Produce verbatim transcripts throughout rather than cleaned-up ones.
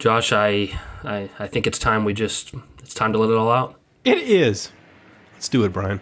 Josh, I, I I think it's time we just, it's time to let it all out. It is. Let's do it, Brian.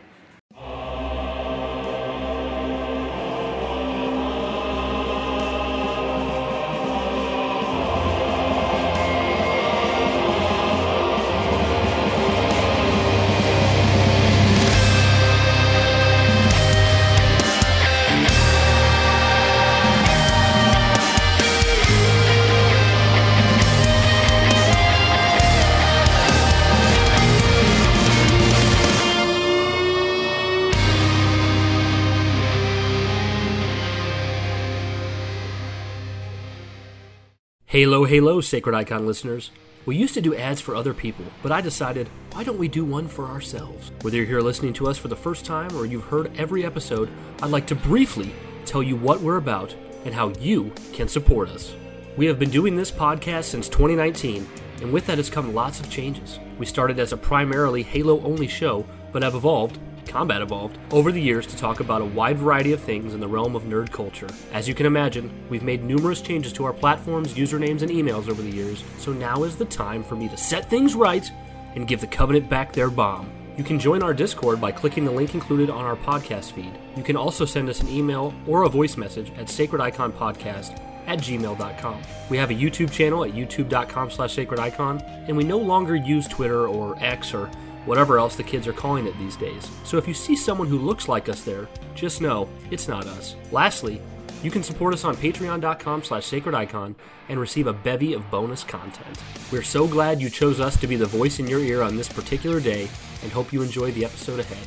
Halo, halo, Sacred Icon listeners. We used to do ads for other people, but I decided, why don't we do one for ourselves? Whether you're here listening to us for the first time or you've heard every episode, I'd like to briefly tell you what we're about and how you can support us. We have been doing this podcast since twenty nineteen, and with that has come lots of changes. We started as a primarily Halo-only show, but have evolved, Combat evolved, over the years to talk about a wide variety of things in the realm of nerd culture. As you can imagine, we've made numerous changes to our platforms, usernames, and emails over the years, so now is the time for me to set things right and give the Covenant back their bomb. You can join our Discord by clicking the link included on our podcast feed. You can also send us an email or a voice message at sacrediconpodcast at gmail dot com. We have a YouTube channel at youtube dot com slash sacredicon, and we no longer use Twitter or X or whatever else the kids are calling it these days. So if you see someone who looks like us there, just know it's not us. Lastly, you can support us on patreon dot com slash sacredicon and receive a bevy of bonus content. We're so glad you chose us to be the voice in your ear on this particular day and hope you enjoy the episode ahead.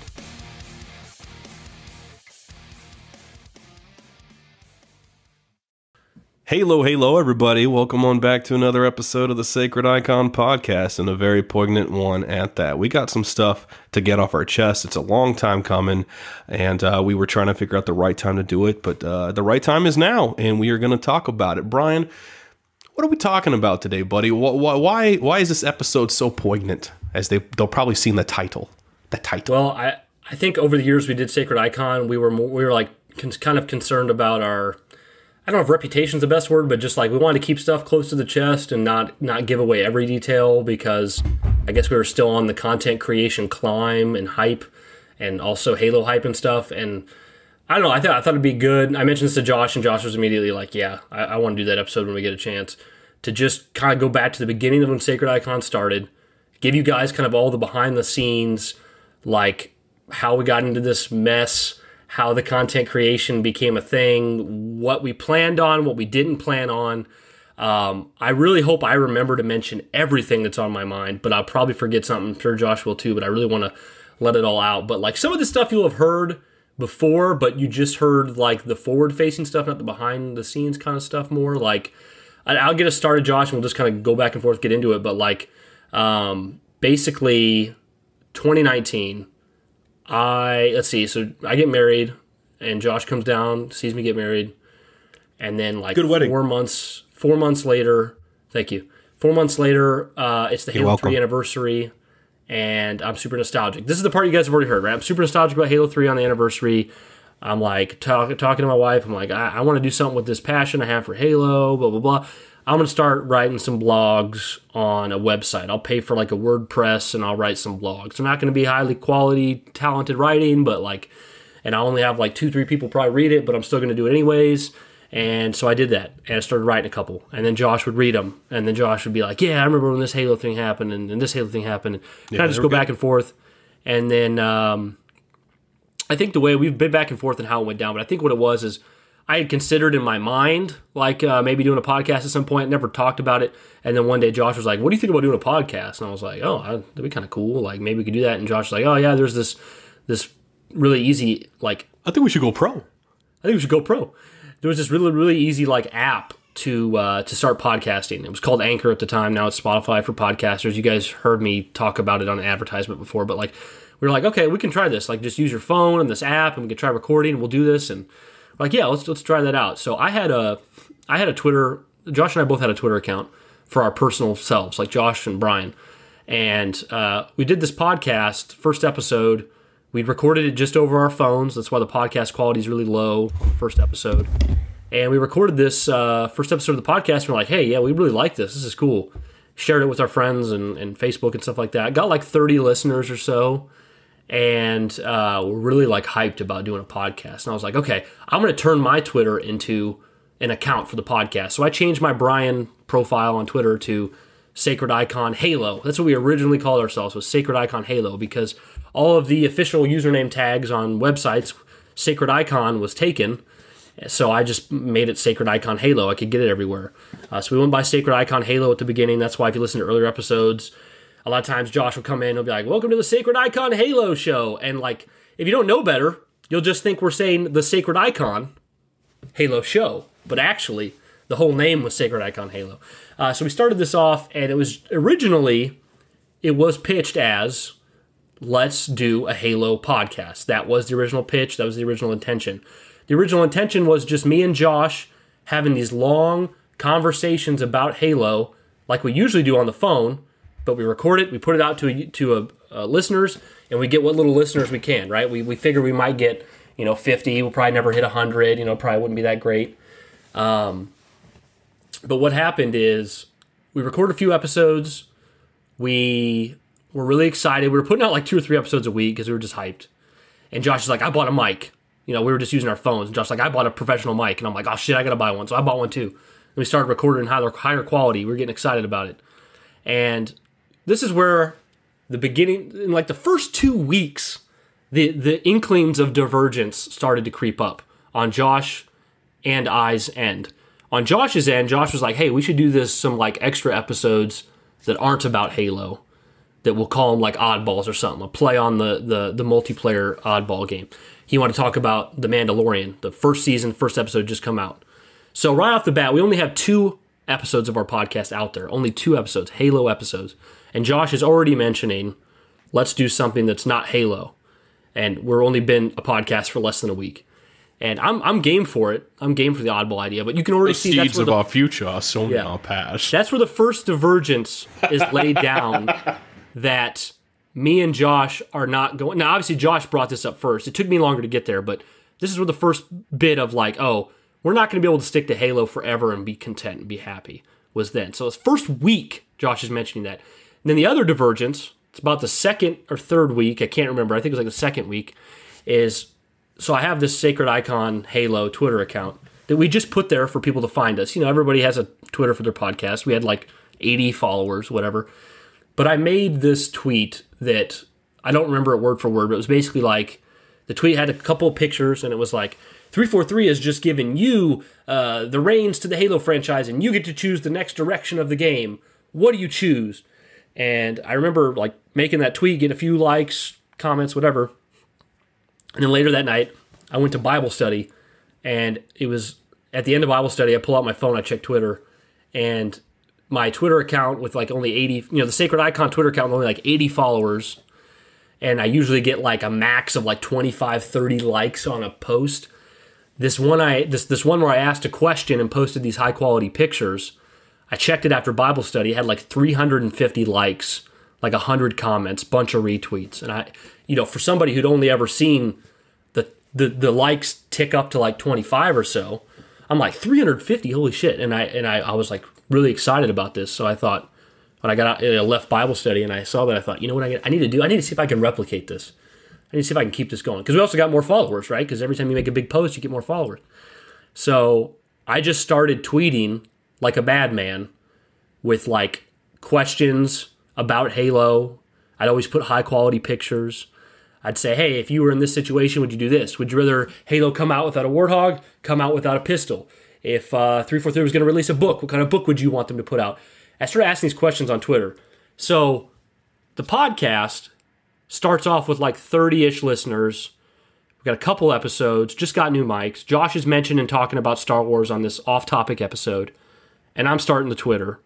Halo, halo, everybody. Welcome on back to another episode of the Sacred Icon podcast, and a very poignant one at that. We got some stuff to get off our chest. It's a long time coming, and uh, we were trying to figure out the right time to do it, but uh, the right time is now, and we are going to talk about it. Brian, what are we talking about today, buddy? Why why is this episode so poignant, as they, they'll probably see in the title? The title. Well, I, I think over the years we did Sacred Icon, we were more, we were like con- kind of concerned about our... I don't know if reputation's the best word, but just like we wanted to keep stuff close to the chest and not not give away every detail, because I guess we were still on the content creation climb and hype, and also Halo hype and stuff. And I don't know, I thought I thought it'd be good. I mentioned this to Josh, and Josh was immediately like, "Yeah, I, I want to do that episode when we get a chance." To just kind of go back to the beginning of when Sacred Icon started, give you guys kind of all the behind the scenes, like how we got into this mess, how the content creation became a thing, what we planned on, what we didn't plan on. Um, I really hope I remember to mention everything that's on my mind, but I'll probably forget something. I'm sure Josh will too, but I really want to let it all out. But like some of the stuff you'll have heard before, but you just heard like the forward-facing stuff, not the behind-the-scenes kind of stuff more. Like, I'll get us started, Josh, and we'll just kind of go back and forth, get into it. But like, um, basically, twenty nineteen... I, let's see, so I get married, and Josh comes down, sees me get married, and then like Good wedding. four months, four months later, thank you, four months later, uh, it's the You're Halo welcome. three anniversary, and I'm super nostalgic. This is the part you guys have already heard, right? I'm super nostalgic about Halo three on the anniversary. I'm like, talk, talking to my wife, I'm like, I, I want to do something with this passion I have for Halo, blah, blah, blah. I'm going to start writing some blogs on a website. I'll pay for like a WordPress and I'll write some blogs. They're not going to be highly quality, talented writing, but like, and I only have like two, three people probably read it, but I'm still going to do it anyways. And so I did that, and I started writing a couple. And then Josh would read them, and then Josh would be like, yeah, I remember when this Halo thing happened, and, and this Halo thing happened. And Yeah, kind of just go back and forth. And then um, I think the way we've been back and forth and how it went down, but I think what it was is I had considered in my mind, like uh, maybe doing a podcast at some point, never talked about it. And then one day Josh was like, what do you think about doing a podcast? And I was like, oh, that'd be kind of cool. Like maybe we could do that. And Josh was like, oh yeah, there's this this really easy, like, I think we should go pro. I think we should go pro. There was this really, really easy like app to uh, to start podcasting. It was called Anchor at the time. Now it's Spotify for podcasters. You guys heard me talk about it on an advertisement before, but like we were like, okay, we can try this. Like just use your phone and this app, and we can try recording. We'll do this, and like, yeah, let's let's try that out. So I had a I had a Twitter. Josh and I both had a Twitter account for our personal selves, like Josh and Brian. And uh, we did this podcast. First episode, we recorded it just over our phones. That's why the podcast quality is really low on the first episode. And we recorded this uh, first episode of the podcast. And we're like, hey, yeah, we really like this. This is cool. Shared it with our friends and, and Facebook and stuff like that. Got like thirty listeners or so. And uh, we're really like hyped about doing a podcast. And I was like, okay, I'm going to turn my Twitter into an account for the podcast. So I changed my Brian profile on Twitter to Sacred Icon Halo. That's what we originally called ourselves, was Sacred Icon Halo, because all of the official username tags on websites, Sacred Icon was taken. So I just made it Sacred Icon Halo. I could get it everywhere. Uh, so we went by Sacred Icon Halo at the beginning. That's why if you listen to earlier episodes, a lot of times Josh will come in and he'll be like, welcome to the Sacred Icon Halo show. And like, if you don't know better, you'll just think we're saying the Sacred Icon Halo show. But actually, the whole name was Sacred Icon Halo. Uh, so we started this off, and it was originally, it was pitched as, let's do a Halo podcast. That was the original pitch. That was the original intention. The original intention was just me and Josh having these long conversations about Halo, like we usually do on the phone, but we record it, we put it out to a, to a, uh, listeners, and we get what little listeners we can, right? We we figure we might get, you know, fifty. We'll probably never hit one hundred. You know, probably wouldn't be that great. Um, but what happened is we recorded a few episodes. We were really excited. We were putting out like two or three episodes a week because we were just hyped. And Josh is like, I bought a mic. You know, we were just using our phones. And Josh's like, I bought a professional mic. And I'm like, oh shit, I got to buy one. So I bought one too. And we started recording in higher, higher quality. We were getting excited about it. And this is where the beginning, in like the first two weeks, the, the inklings of divergence started to creep up on Josh and I's end. On Josh's end, Josh was like, hey, we should do this, some like extra episodes that aren't about Halo, that we'll call them like oddballs or something, a play on the, the, the multiplayer oddball game. He wanted to talk about The Mandalorian, the first season, first episode just come out. So right off the bat, we only have two episodes of our podcast out there, only two episodes, Halo episodes. And Josh is already mentioning, let's do something that's not Halo. And we're only been a podcast for less than a week. And I'm I'm game for it. I'm game for the oddball idea. But you can already the see that's seeds where of the, our future are sown yeah, in our past. That's where the first divergence is laid down, that me and Josh are not going. Now, obviously, Josh brought this up first. It took me longer to get there, but this is where the first bit of like, oh, we're not going to be able to stick to Halo forever and be content and be happy was then. So this first week, Josh is mentioning that. And then the other divergence, it's about the second or third week, I can't remember, I think it was like the second week, is, so I have this Sacred Icon Halo Twitter account that we just put there for people to find us. You know, everybody has a Twitter for their podcast. We had like eighty followers, whatever. But I made this tweet that, I don't remember it word for word, but it was basically like, the tweet had a couple of pictures, and it was like, three forty-three has just given you uh, the reins to the Halo franchise, and you get to choose the next direction of the game. What do you choose? And I remember like making that tweet, get a few likes, comments, whatever. And then later that night, I went to Bible study, and it was at the end of Bible study, I pull out my phone, I check Twitter, and my Twitter account with like only eighty, you know, the Sacred Icon Twitter account with only like eighty followers, and I usually get like a max of like twenty-five, thirty likes on a post. This one I this this one where I asked a question and posted these high quality pictures, I checked it after Bible study, it had like three hundred fifty likes, like one hundred comments, bunch of retweets. And I, you know, for somebody who'd only ever seen the the, the likes tick up to like twenty-five or so, I'm like three hundred fifty, holy shit. And I and I, I was like really excited about this. So I thought, when I got out, I left Bible study and I saw that, I thought, you know what I, I need to do? I need to see if I can replicate this. I need to see if I can keep this going. Because we also got more followers, right? Because every time you make a big post, you get more followers. So I just started tweeting like a madman with like questions about Halo. I'd always put high quality pictures. I'd say, hey, if you were in this situation, would you do this? Would you rather Halo come out without a Warthog, come out without a pistol? If uh, three forty-three was going to release a book, what kind of book would you want them to put out? I started asking these questions on Twitter. So the podcast starts off with like thirty-ish listeners. We've got a couple episodes, just got new mics. Josh is mentioned and talking about Star Wars on this off-topic episode. And I'm starting the Twitter.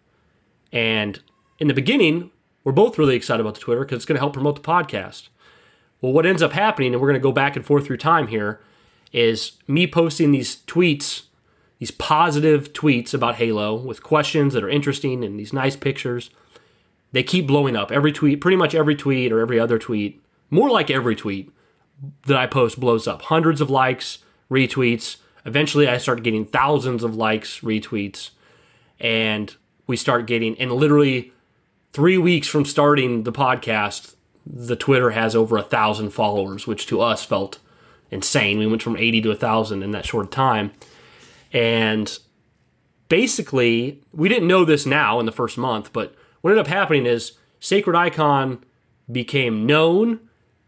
And in the beginning, we're both really excited about the Twitter because it's going to help promote the podcast. Well, what ends up happening, and we're going to go back and forth through time here, is me posting these tweets, these positive tweets about Halo with questions that are interesting and these nice pictures. They keep blowing up. Every tweet, pretty much every tweet or every other tweet, more like every tweet that I post blows up. Hundreds of likes, retweets, Eventually, I started getting thousands of likes, retweets, and we start getting, and literally three weeks from starting the podcast, the Twitter has over a thousand followers, which to us felt insane. We went from eighty to a thousand in that short time. And basically, we didn't know this now in the first month, but what ended up happening is Sacred Icon became known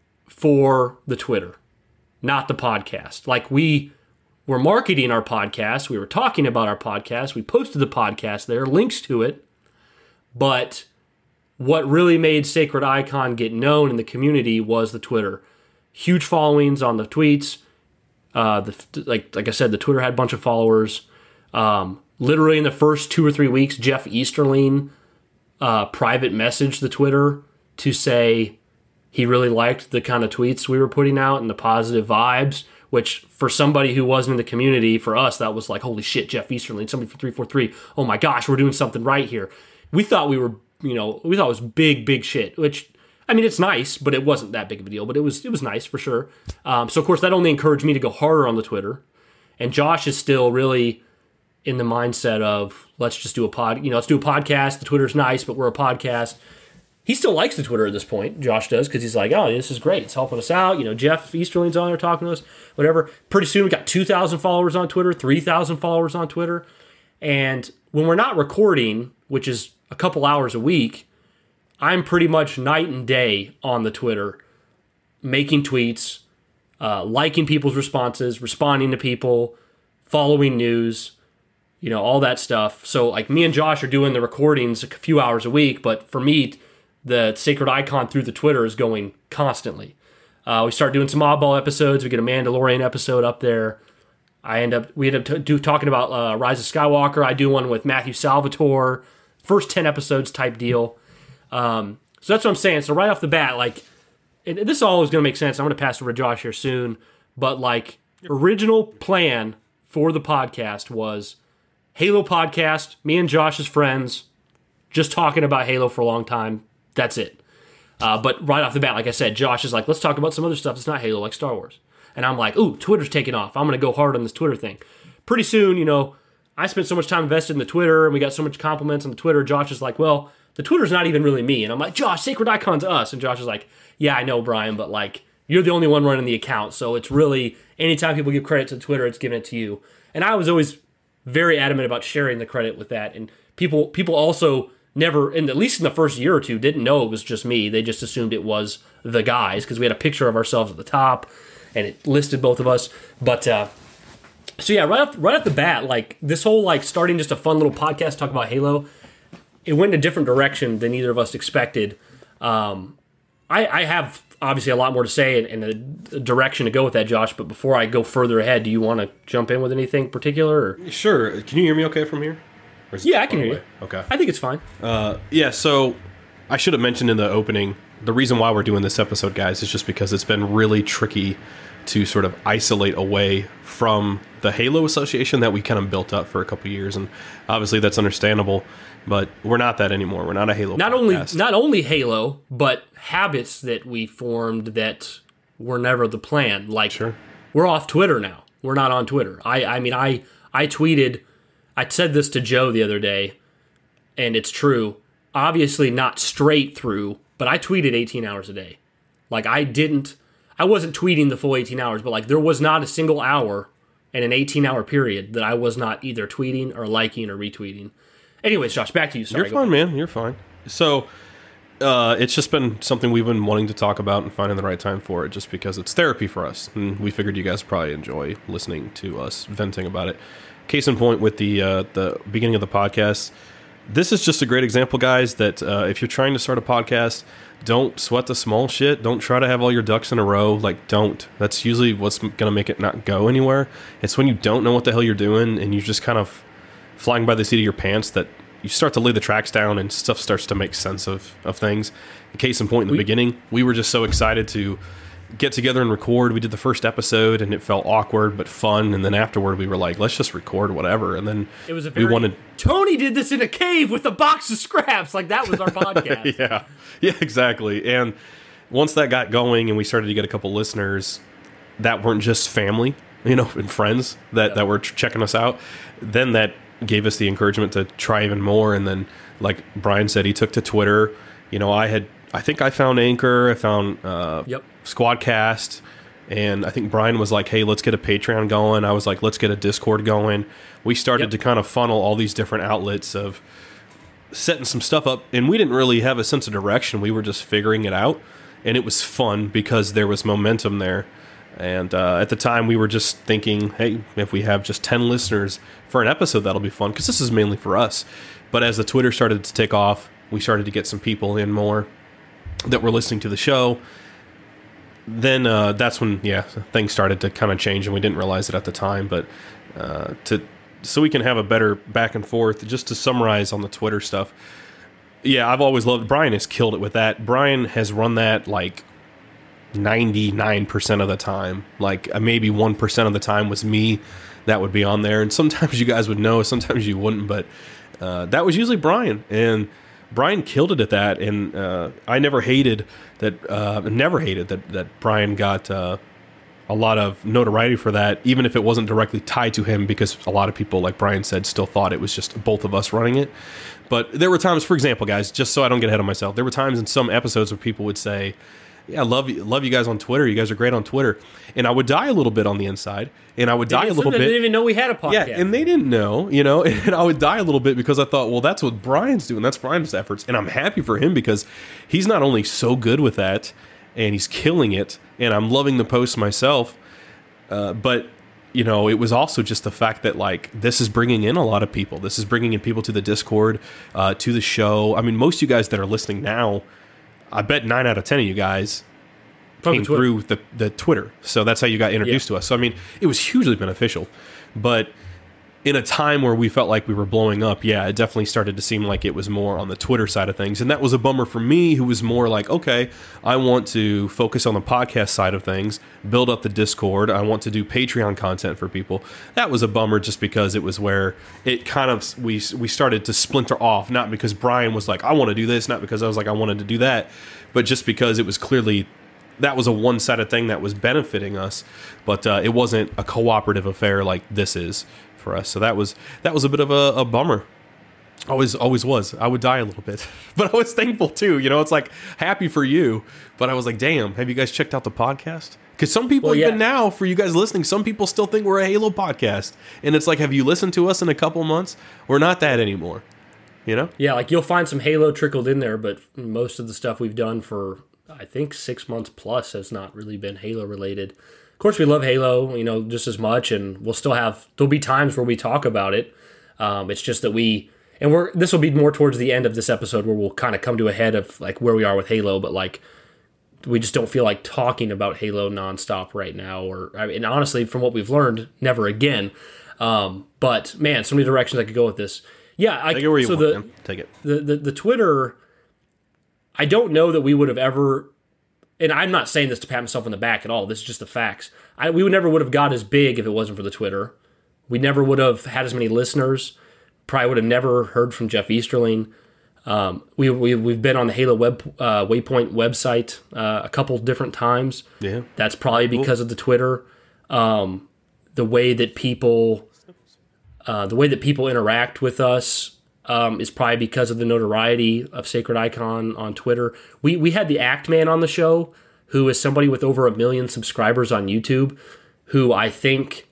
for the Twitter, not the podcast. Like, we were marketing our podcast, we were talking about our podcast, we posted the podcast there, links to it, but what really made Sacred Icon get known in the community was the Twitter. Huge followings on the tweets. Uh, the, like like I said, the Twitter had a bunch of followers. Um, literally in the first two or three weeks, Jeff Easterling uh, private messaged the Twitter to say he really liked the kind of tweets we were putting out and the positive vibes, which for somebody who wasn't in the community, for us, that was like, holy shit, Jeff Easterling, somebody from three forty-three. Oh my gosh, we're doing something right here. We thought we were, you know, we thought it was big, big shit, which, I mean, it's nice, but it wasn't that big of a deal, but it was it was nice for sure. Um, so, of course, that only encouraged me to go harder on the Twitter. And Josh is still really in the mindset of, let's just do a pod, you know, let's do a podcast. The Twitter's nice, but we're a podcast. He still likes the Twitter at this point, Josh does, because he's like, oh, this is great. It's helping us out. You know, Jeff Easterling's on there talking to us, whatever. Pretty soon we got two thousand followers on Twitter, three thousand followers on Twitter. And when we're not recording, which is a couple hours a week, I'm pretty much night and day on the Twitter, making tweets, uh, liking people's responses, responding to people, following news, you know, all that stuff. So, like, me and Josh are doing the recordings a few hours a week, but for me, the Sacred Icon through the Twitter is going constantly. Uh, we start doing some oddball episodes. We get a Mandalorian episode up there. I end up we end up t- do, talking about uh, Rise of Skywalker. I do one with Matthew Salvatore, first ten episodes type deal. Um, so that's what I'm saying. So right off the bat, like, it, this all is going to make sense. I'm going to pass over to Josh here soon. But, like, original plan for the podcast was Halo podcast, me and Josh as friends, just talking about Halo for a long time. That's it. Uh, but right off the bat, like I said, Josh is like, let's talk about some other stuff that's not Halo, like Star Wars. And I'm like, ooh, Twitter's taking off. I'm going to go hard on this Twitter thing. Pretty soon, you know, I spent so much time invested in the Twitter, and we got so much compliments on the Twitter. Josh is like, well, the Twitter's not even really me. And I'm like, Josh, Sacred Icon's us. And Josh is like, yeah, I know, Brian, but, like, you're the only one running the account. So it's really, anytime people give credit to Twitter, it's giving it to you. And I was always very adamant about sharing the credit with that. And people people also never, in at least in the first year or two, didn't know it was just me. They just assumed it was the guys because we had a picture of ourselves at the top, and it listed both of us. But uh, so yeah, right off right off the bat, like, this whole, like, starting just a fun little podcast talk about Halo, it went in a different direction than either of us expected. Um, I, I have obviously a lot more to say and, and a direction to go with that, Josh. But before I go further ahead, do you want to jump in with anything particular? Or? Sure. Can you hear me okay from here? Yeah, I can hear you. Okay. I think it's fine. Uh, yeah, so I should have mentioned in the opening, the reason why we're doing this episode, guys, is just because it's been really tricky to sort of isolate away from the Halo Association that we kind of built up for a couple years. And obviously that's understandable, but we're not that anymore. We're not a Halo not podcast. only Not only Halo, but habits that we formed that were never the plan. Like, sure. We're off Twitter now. We're not on Twitter. I, I mean, I, I tweeted... I said this to Joe the other day, and it's true. Obviously not straight through, but I tweeted eighteen hours a day. Like, I didn't, I wasn't tweeting the full eighteen hours, but, like, there was not a single hour in an eighteen-hour period that I was not either tweeting or liking or retweeting. Anyways, Josh, back to you. Sorry. You're fine, man. You're fine. So, uh, it's just been something we've been wanting to talk about and finding the right time for it, just because it's therapy for us. And we figured you guys probably enjoy listening to us venting about it. Case in point with the uh, the beginning of the podcast, this is just a great example, guys, that uh, if you're trying to start a podcast, don't sweat the small shit. Don't try to have all your ducks in a row. Like, don't. That's usually what's going to make it not go anywhere. It's when you don't know what the hell you're doing and you're just kind of flying by the seat of your pants that you start to lay the tracks down and stuff starts to make sense of, of things. Case in point, in the we, beginning, we were just so excited to get together and record. We did the first episode and it felt awkward but fun, and then afterward we were like, let's just record whatever. And then it was a very, we wanted Tony did this in a cave with a box of scraps. Like, that was our podcast. yeah yeah exactly. And once that got going and we started to get a couple listeners that weren't just family, you know, and friends that, yeah. that were checking us out. Then that gave us the encouragement to try even more. And then, like Brian said, he took to Twitter. You know, I had, I think I found Anchor, I found uh, yep. Squadcast, and I think Brian was like, hey, let's get a Patreon going. I was like, let's get a Discord going. We started yep. to kind of funnel all these different outlets of setting some stuff up, and we didn't really have a sense of direction. We were just figuring it out, and it was fun because there was momentum there. And uh, at the time, we were just thinking, hey, if we have just ten listeners for an episode, that'll be fun, because this is mainly for us. But as the Twitter started to take off, we started to get some people in more that were listening to the show. Then uh, that's when, yeah, things started to kind of change, and we didn't realize it at the time. But uh, to so we can have a better back and forth, just to summarize on the Twitter stuff, yeah, I've always loved, Brian has killed it with that. Brian has run that like ninety-nine percent of the time. Like uh, maybe one percent of the time was me that would be on there. And sometimes you guys would know, sometimes you wouldn't. But uh, that was usually Brian. And Brian killed it at that. And uh, I never hated that, uh, never hated that, that Brian got uh, a lot of notoriety for that, even if it wasn't directly tied to him, because a lot of people, like Brian said, still thought it was just both of us running it. But there were times, for example, guys, just so I don't get ahead of myself, there were times in some episodes where people would say, yeah, I love you, love you guys on Twitter. You guys are great on Twitter. And I would die a little bit on the inside, and I would die a little bit. They didn't even know we had a podcast. Yeah, and they didn't know, you know, and I would die a little bit because I thought, well, that's what Brian's doing. That's Brian's efforts. And I'm happy for him, because he's not only so good with that, and he's killing it, and I'm loving the posts myself, uh, but, you know, it was also just the fact that, like, this is bringing in a lot of people. This is bringing in people to the Discord, uh, to the show. I mean, most of you guys that are listening now, I bet nine out of ten of you guys came through the, the Twitter. So that's how you got introduced yeah. to us. So, I mean, it was hugely beneficial. But in a time where we felt like we were blowing up, yeah, it definitely started to seem like it was more on the Twitter side of things. And that was a bummer for me, who was more like, okay, I want to focus on the podcast side of things, build up the Discord. I want to do Patreon content for people. That was a bummer, just because it was where it kind of, we, we started to splinter off, not because Brian was like, I want to do this, not because I was like, I wanted to do that, but just because it was clearly, that was a one-sided thing that was benefiting us, but uh, it wasn't a cooperative affair like this is for us. So that was that was a bit of a, a bummer. Always always was. I would die a little bit, but I was thankful too. You know, it's like happy for you, but I was like, damn, have you guys checked out the podcast? Because some people, well, yeah. even now, for you guys listening, some people still think we're a Halo podcast, and it's like, have you listened to us in a couple months? We're not that anymore. You know? Yeah, like you'll find some Halo trickled in there, but most of the stuff we've done for, I think, six months plus has not really been Halo related. Of course, we love Halo, you know, just as much, and we'll still have, there'll be times where we talk about it. Um, it's just that we, and we're, this will be more towards the end of this episode where we'll kind of come to a head of like where we are with Halo, but like, we just don't feel like talking about Halo nonstop right now, or, I mean, and honestly, from what we've learned, never again. Um, but man, so many directions I could go with this. Yeah, I, Take it where you so want, the, man. Take it. The, the, the Twitter, I don't know that we would have ever, and I'm not saying this to pat myself on the back at all, this is just the facts. I, we would never would have got as big if it wasn't for the Twitter. We never would have had as many listeners. Probably would have never heard from Jeff Easterling. Um, we, we, we've been on the Halo web uh, Waypoint website uh, a couple different times. Yeah, that's probably because cool. of the Twitter. Um, the way that people, uh, the way that people interact with us um, is probably because of the notoriety of Sacred Icon on Twitter. We we had the Act Man on the show, who is somebody with over a million subscribers on YouTube, who I think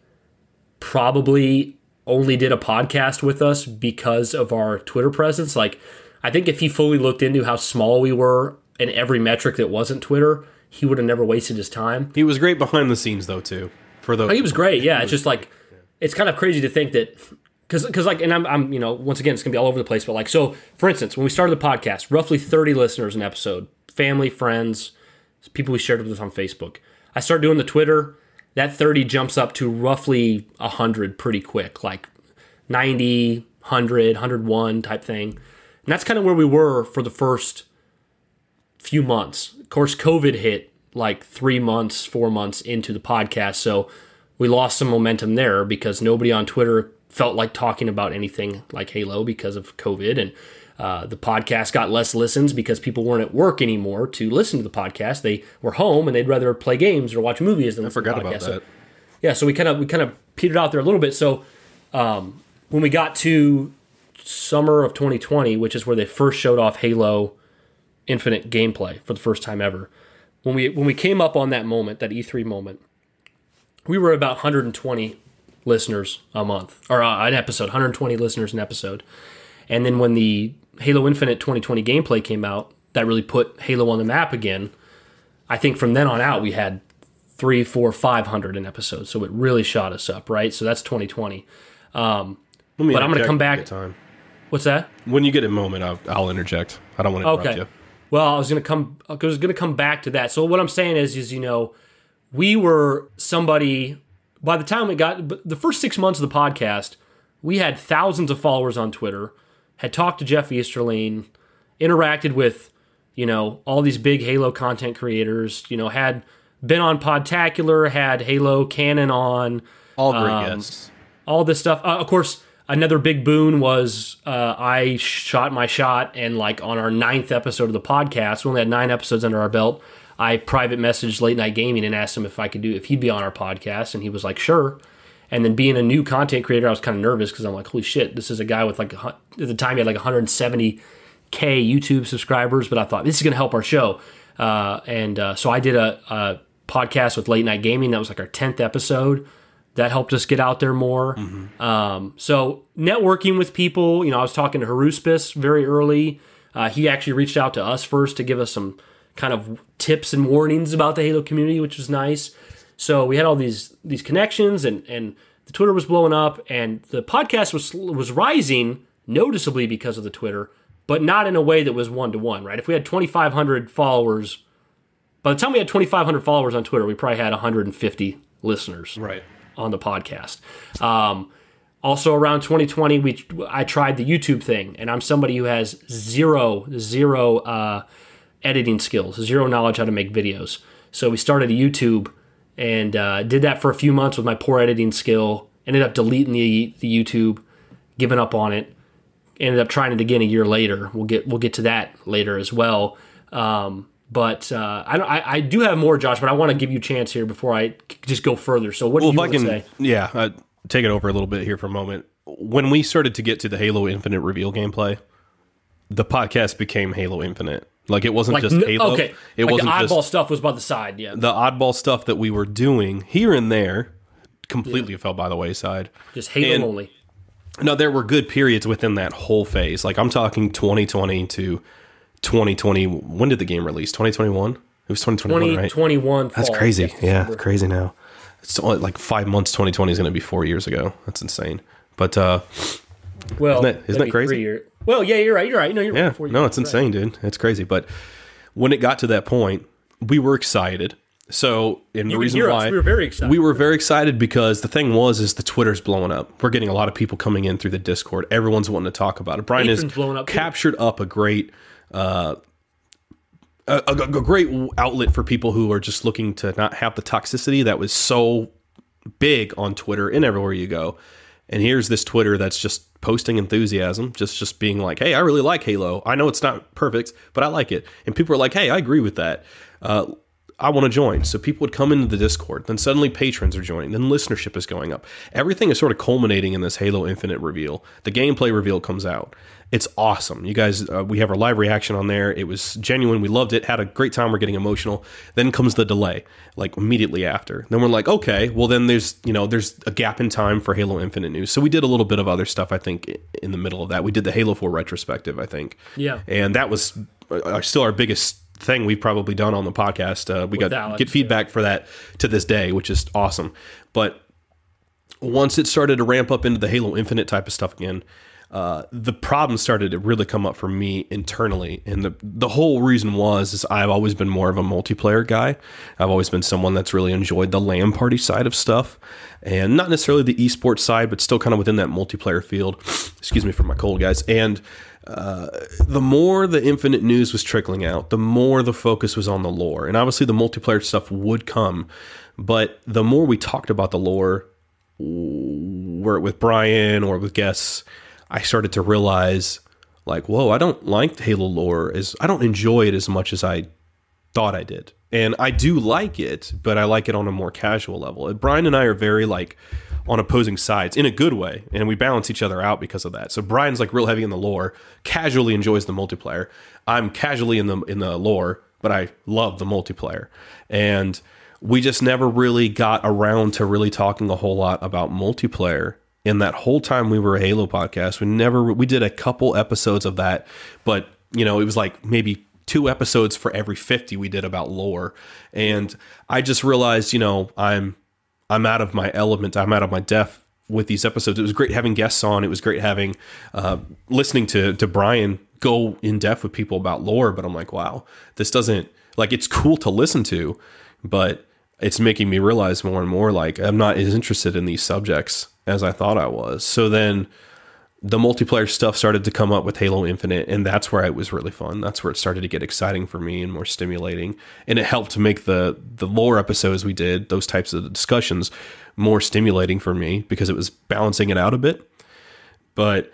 probably only did a podcast with us because of our Twitter presence. Like, I think if he fully looked into how small we were in every metric that wasn't Twitter, he would have never wasted his time. He was great behind the scenes, though, too. For those, oh, he was great. Yeah, it's just like, it's kind of crazy to think that, because because like, and I'm I'm you know, once again, it's gonna be all over the place. But like, so for instance, when we started the podcast, roughly thirty listeners an episode, family, friends, people we shared with on Facebook. I start doing the Twitter. That thirty jumps up to roughly one hundred pretty quick, like ninety, one hundred, one hundred one type thing. And that's kind of where we were for the first few months. Of course, COVID hit like three months, four months into the podcast, so we lost some momentum there because nobody on Twitter felt like talking about anything like Halo because of COVID, and uh, the podcast got less listens because people weren't at work anymore to listen to the podcast. They were home and they'd rather play games or watch movies than I listen to the forgot podcast. about that. So, yeah, so we kind of we kind of petered out there a little bit. So um, when we got to summer of twenty twenty, which is where they first showed off Halo Infinite gameplay for the first time ever, when we when we came up on that moment, that E three moment, we were about one hundred twenty listeners a month, or uh, an episode, one hundred twenty listeners an episode. And then when the Halo Infinite twenty twenty gameplay came out, that really put Halo on the map again. I think from then on out, we had three, four, five hundred an episode. So it really shot us up, right? So that's twenty twenty. Um, but I'm going to come back. Time. What's that? When you get a moment, I'll, I'll interject. I don't want to interrupt okay. you. Well, I was going to come. I was going to come back to that. So what I'm saying is, is you know, we were somebody. By the time we got the first six months of the podcast, we had thousands of followers on Twitter. Had talked to Jeff Easterling, interacted with, you know, all these big Halo content creators. You know, had been on Podtacular, had Halo Canon on. All great um, guests. All this stuff. Uh, of course, another big boon was uh, I shot my shot, and like on our ninth episode of the podcast, we only had nine episodes under our belt. I private messaged Late Night Gaming and asked him if I could do if he'd be on our podcast, and he was like, sure. And then being a new content creator, I was kind of nervous because I'm like, holy shit, this is a guy with like, a, at the time he had like one hundred seventy K YouTube subscribers, but I thought this is going to help our show. Uh, and uh, so I did a, a podcast with Late Night Gaming. That was like our tenth episode. That helped us get out there more. Mm-hmm. Um, so networking with people, you know, I was talking to Haruspis very early. Uh, he actually reached out to us first to give us some kind of tips and warnings about the Halo community, which was nice. So we had all these these connections, and, and the Twitter was blowing up, and the podcast was was rising noticeably because of the Twitter, but not in a way that was one-to-one, right? If we had twenty-five hundred followers, by the time we had twenty-five hundred followers on Twitter, we probably had one hundred fifty listeners right. on the podcast. Um, also around twenty twenty, we I tried the YouTube thing, and I'm somebody who has zero, zero uh, editing skills, zero knowledge how to make videos. So we started a YouTube and uh, did that for a few months with my poor editing skill. Ended up deleting the the YouTube, giving up on it. Ended up trying it again a year later. We'll get we'll get to that later as well. Um, but uh, I, I I do have more, Josh, but I want to give you a chance here before I just go further. So what well, do you if want I can, to say? Yeah, uh, take it over a little bit here for a moment. When we started to get to the Halo Infinite reveal gameplay, the podcast became Halo Infinite. Like it wasn't Like, just n- Halo. okay. It like wasn't the oddball just stuff was by the side, yeah. the oddball stuff that we were doing here and there. Completely yeah. fell by the wayside. Just Halo and, only. No, there were good periods within that whole phase. Like I'm talking twenty twenty to twenty twenty. When did the game release? twenty twenty-one? It was twenty twenty-one, twenty twenty-one right? That's fall. crazy. Yeah, December. crazy now. It's only like five months. twenty twenty is going to be four years ago. That's insane. But uh, well, isn't that, isn't that crazy? Year. Well, yeah, you're right. You're right. No, you're yeah, right. Four no, years, it's insane, right. dude. It's crazy. But when it got to that point, we were excited. So, and the You reason hear why us. We were very excited. we were very excited because the thing was, is the Twitter's blowing up. We're getting a lot of people coming in through the Discord. Everyone's wanting to talk about it. Brian has blowing up too. captured up a great, uh, a, a, a great outlet for people who are just looking to not have the toxicity that was so big on Twitter and everywhere you go. And here's this Twitter that's just posting enthusiasm, just just being like, hey, I really like Halo. I know it's not perfect, but I like it. And people are like, hey, I agree with that. Uh, I want to join. So people would come into the Discord. Then suddenly patrons are joining. Then listenership is going up. Everything is sort of culminating in this Halo Infinite reveal. The gameplay reveal comes out. It's awesome. You guys, uh, we have our live reaction on there. It was genuine. We loved it. Had a great time. We're getting emotional. Then comes the delay, like immediately after. Then we're like, okay, well then there's, you know, there's a gap in time for Halo Infinite news. So we did a little bit of other stuff, I think, in the middle of that. We did the Halo four retrospective, I think. Yeah. And that was uh, still our biggest thing we've probably done on the podcast. Uh, we With got Alex, get feedback yeah. for that to this day, which is awesome. But once it started to ramp up into the Halo Infinite type of stuff again, uh, the problem started to really come up for me internally. And the the whole reason was is I've always been more of a multiplayer guy. I've always been someone that's really enjoyed the LAN party side of stuff, and not necessarily the esports side, but still kind of within that multiplayer field. Excuse me for my cold, guys. And Uh, the more the Infinite news was trickling out, the more the focus was on the lore. And obviously the multiplayer stuff would come, but the more we talked about the lore, were it with Brian or with guests, I started to realize, like, whoa, I don't like Halo lore. As I don't enjoy it as much as I thought I did. And I do like it, but I like it on a more casual level. Brian and I are very like on opposing sides in a good way, and we balance each other out because of that. So Brian's like real heavy in the lore, casually enjoys the multiplayer. I'm casually in the in the lore, but I love the multiplayer. And we just never really got around to really talking a whole lot about multiplayer. In that whole time we were a Halo podcast, we never we did a couple episodes of that, but you know, it was like maybe two episodes for every fifty we did about lore. And I just realized, you know, I'm I'm out of my element. I'm out of my depth with these episodes. It was great having guests on. It was great having uh, listening to to Brian go in depth with people about lore. But I'm like, wow, this doesn't like it's cool to listen to, but it's making me realize more and more like I'm not as interested in these subjects as I thought I was. So then the multiplayer stuff started to come up with Halo Infinite, and that's where it was really fun. That's where it started to get exciting for me and more stimulating. And it helped to make the the lore episodes we did, those types of discussions, more stimulating for me because it was balancing it out a bit. But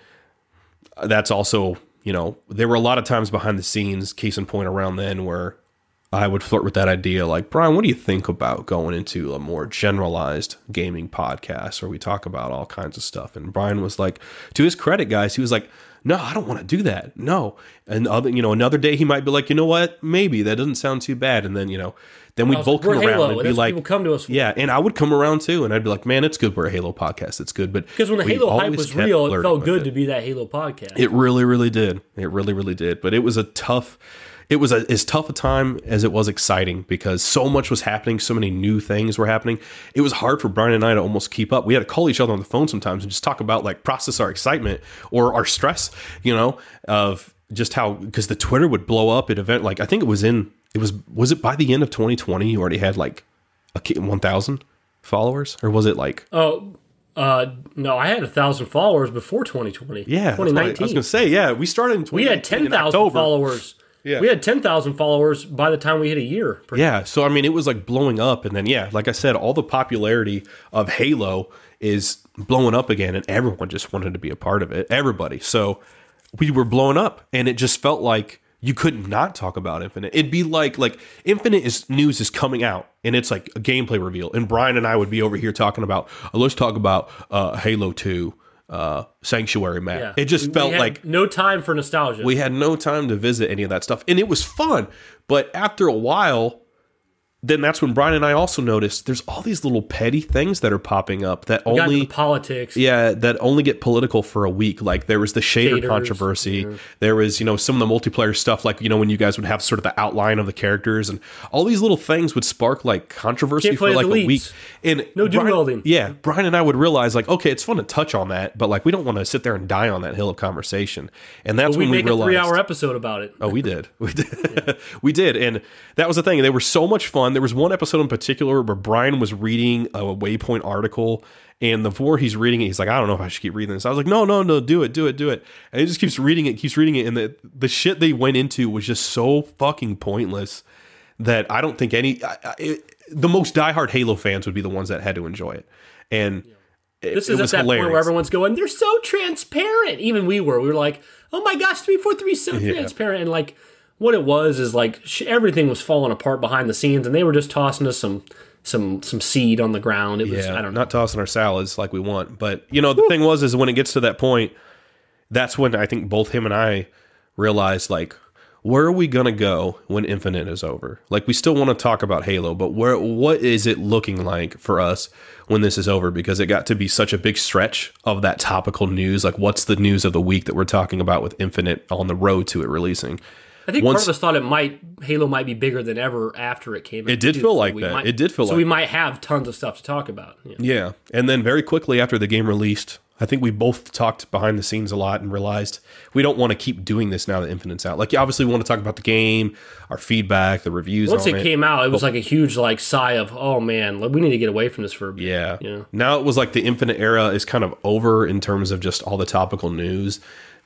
that's also, you know, there were a lot of times behind the scenes, case in point around then, where I would flirt with that idea like, Brian, what do you think about going into a more generalized gaming podcast where we talk about all kinds of stuff? And Brian was like, to his credit, guys, he was like, no, I don't want to do that. No. And other, you know, another day he might be like, you know what, maybe that doesn't sound too bad. And then, you know, then we'd both come around and be like, people come to us. Yeah. And I would come around too. And I'd be like, man, it's good. We're a Halo podcast. It's good. But because when the Halo hype was real, it felt good to be that Halo podcast. It really, really did. It really, really did. But it was a tough It was a, as tough a time as it was exciting because so much was happening. So many new things were happening. It was hard for Brian and I to almost keep up. We had to call each other on the phone sometimes and just talk about like process our excitement or our stress, you know, of just how, because the Twitter would blow up at event. Like I think it was in, it was, was it by the end of twenty twenty, you already had like a one thousand followers or was it like? Oh, Uh, no, I had a thousand followers before twenty twenty. Yeah. twenty nineteen. I was going to say, yeah, we started in twenty nineteen. We had ten thousand followers. Yeah. We had ten thousand followers by the time we hit a year. Yeah. So, I mean, it was like blowing up. And then, yeah, like I said, all the popularity of Halo is blowing up again. And everyone just wanted to be a part of it. Everybody. So we were blowing up. And it just felt like you couldn't not talk about Infinite. It'd be like, like Infinite is news is coming out. And it's like a gameplay reveal. And Brian and I would be over here talking about, oh, let's talk about uh, Halo two. Uh, Sanctuary map. Yeah. It just we, felt we like no time for nostalgia. We had no time to visit any of that stuff, and it was fun. But after a while, then that's when Brian and I also noticed there's all these little petty things that are popping up that we only got politics. Yeah, that only get political for a week. Like there was the shader Shaders, controversy. yeah. There was, you know, some of the multiplayer stuff, like, you know, when you guys would have sort of the outline of the characters and all these little things would spark like controversy Can't for like elites. a week. And no dual wielding. Yeah, Brian and I would realize like, okay, it's fun to touch on that, but like we don't want to sit there and die on that hill of conversation. And that's but when we make realized. a three-hour episode about it. Oh, we did. We did. Yeah. We did. And that was the thing. They were so much fun. There was one episode in particular where Brian was reading a Waypoint article, and the more he's reading it, he's like, I don't know if I should keep reading this. I was like, no, no, no, do it, do it, do it. And he just keeps reading it, keeps reading it. And the, the shit they went into was just so fucking pointless that I don't think any, I, I, it, the most diehard Halo fans would be the ones that had to enjoy it. And yeah. it, this it is was at that hilarious. point where everyone's going, they're so transparent. Even we were. We were like, oh my gosh, three forty-three is so Yeah. transparent. And like, what it was is like sh- everything was falling apart behind the scenes, and they were just tossing us some some some seed on the ground. It was, Yeah, I don't know. not tossing our salads like we want. But, you know, the Woo. thing was, is when it gets to that point, that's when I think both him and I realized, like, where are we going to go when Infinite is over? Like, we still want to talk about Halo, but where what is it looking like for us when this is over? Because it got to be such a big stretch of that topical news. Like, what's the news of the week that we're talking about with Infinite on the road to it releasing? I think Once, part of us thought it might Halo might be bigger than ever after it came out. It did too, feel so like we that. Might, it did feel so like we that. might have tons of stuff to talk about. Yeah. yeah. And then very quickly after the game released, I think we both talked behind the scenes a lot and realized we don't want to keep doing this now that Infinite's out. Like, obviously we want to talk about the game, our feedback, the reviews Once on it it came out, it was like a huge like sigh of, oh man, like, we need to get away from this for a bit. Yeah. You know? Now it was like the Infinite era is kind of over in terms of just all the topical news.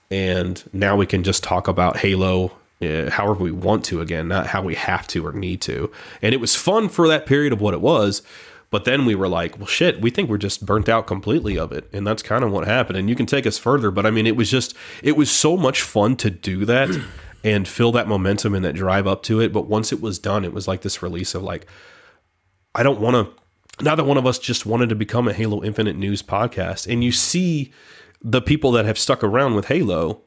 And now we can just talk about Halo uh, however we want to again, not how we have to or need to. And it was fun for that period of what it was. But then we were like, well, shit, we think we're just burnt out completely of it. And that's kind of what happened. And you can take us further. But I mean, it was just, it was so much fun to do that. and feel that momentum and that drive up to it. But once it was done, it was like this release of like, I don't want to, neither one of us just wanted to become a Halo Infinite news podcast. And you see the people that have stuck around with Halo,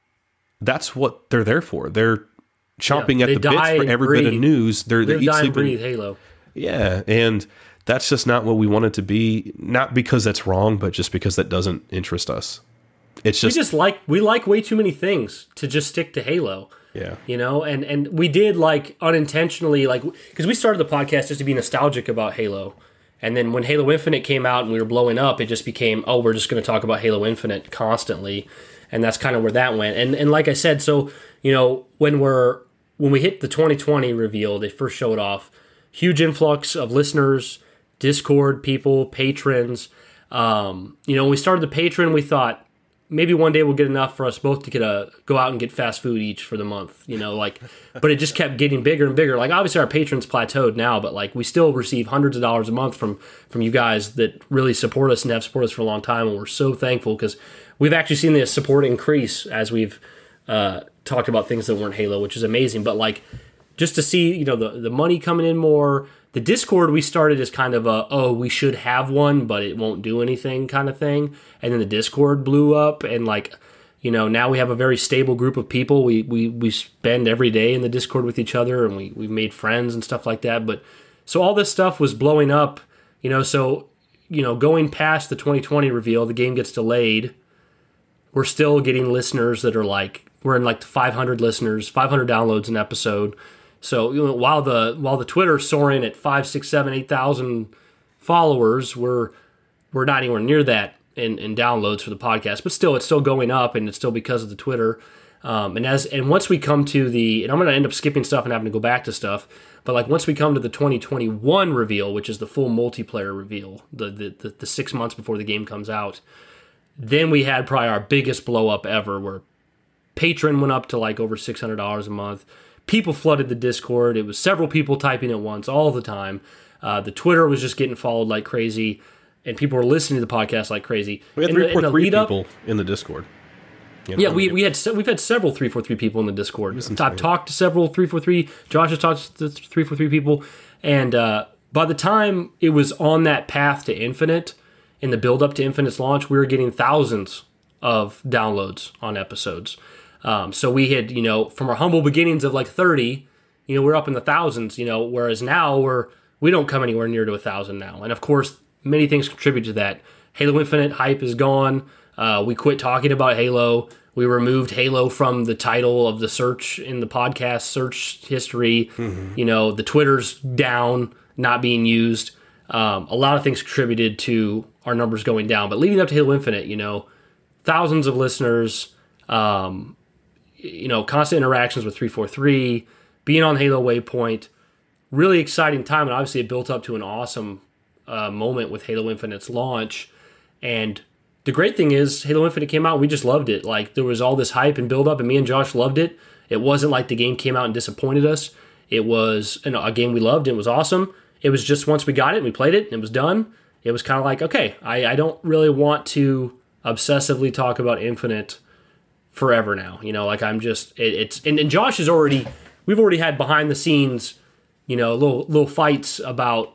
that's what they're there for. They're chomping yeah, at the bits for every breathe. bit of news. They're, they they eat, die and sleep, breathe and, Halo. Yeah. And that's just not what we want it to be. Not because that's wrong, but just because that doesn't interest us. It's just, we just like, we like way too many things to just stick to Halo. yeah. You know, and, and we did like unintentionally, like, because we started the podcast just to be nostalgic about Halo. And then when Halo Infinite came out and we were blowing up, it just became, oh, we're just going to talk about Halo Infinite constantly. And that's kind of where that went. And and like I said, so, you know, when we're, when we hit the twenty twenty reveal, they first showed off, huge influx of listeners, Discord people, patrons. Um, you know, when we started the Patreon, we thought, maybe one day we'll get enough for us both to get a go out and get fast food each for the month, you know, like, but it just kept getting bigger and bigger. Like, obviously our patrons plateaued now, but like we still receive hundreds of dollars a month from, from you guys that really support us and have supported us for a long time. And we're so thankful because we've actually seen the support increase as we've uh, talked about things that weren't Halo, which is amazing. But like, just to see, you know, the, the money coming in more. The Discord we started as kind of a, oh, we should have one, but it won't do anything kind of thing. And then the Discord blew up, and like, you know, now we have a very stable group of people. We we we spend every day in the Discord with each other, and we we've made friends and stuff like that. But so all this stuff was blowing up, you know, so, you know, going past the twenty twenty reveal, the game gets delayed. We're still getting listeners that are like, we're in like five hundred listeners, five hundred downloads an episode. So, you know, while the while the Twitter's soaring at five, six, seven, eight thousand followers, we're we're not anywhere near that in, in downloads for the podcast. But still, it's still going up, and it's still because of the Twitter. Um, and as and once we come to the, and I'm going to end up skipping stuff and having to go back to stuff. But like once we come to the twenty twenty-one reveal, which is the full multiplayer reveal, the the the, the six months before the game comes out, then we had probably our biggest blow up ever, where Patreon went up to like over six hundred dollars a month. People flooded the Discord. It was several people typing at once all the time. Uh, the Twitter was just getting followed like crazy, and people were listening to the podcast like crazy. We had in three the, four three up, people in the Discord. You know, yeah, we we had se- we've had several three forty-three people in the Discord. I've talked to several three forty-three. Josh has talked to three forty-three people, and uh, by the time it was on that path to Infinite, in the build up to Infinite's launch, we were getting thousands of downloads on episodes. Um, so we had, you know, from our humble beginnings of like thirty, you know, we're up in the thousands, you know, whereas now we're, we don't come anywhere near to a thousand now. And of course, many things contribute to that. Halo Infinite hype is gone. Uh, we quit talking about Halo. We removed Halo from the title of the search in the podcast search history. Mm-hmm. You know, the Twitter's down, not being used. Um, a lot of things contributed to our numbers going down. But leading up to Halo Infinite, you know, thousands of listeners, um, you know, constant interactions with three forty-three, being on Halo Waypoint, really exciting time, and obviously it built up to an awesome uh, moment with Halo Infinite's launch. And the great thing is, Halo Infinite came out, and we just loved it. Like, there was all this hype and build up, and me and Josh loved it. It wasn't like the game came out and disappointed us. It was, you know, a game we loved, and it was awesome. It was just once we got it and we played it and it was done, it was kind of like, okay, I, I don't really want to obsessively talk about Infinite forever now, you know, like I'm just, it, it's, and, and Josh is already, we've already had behind the scenes, you know, little little fights about,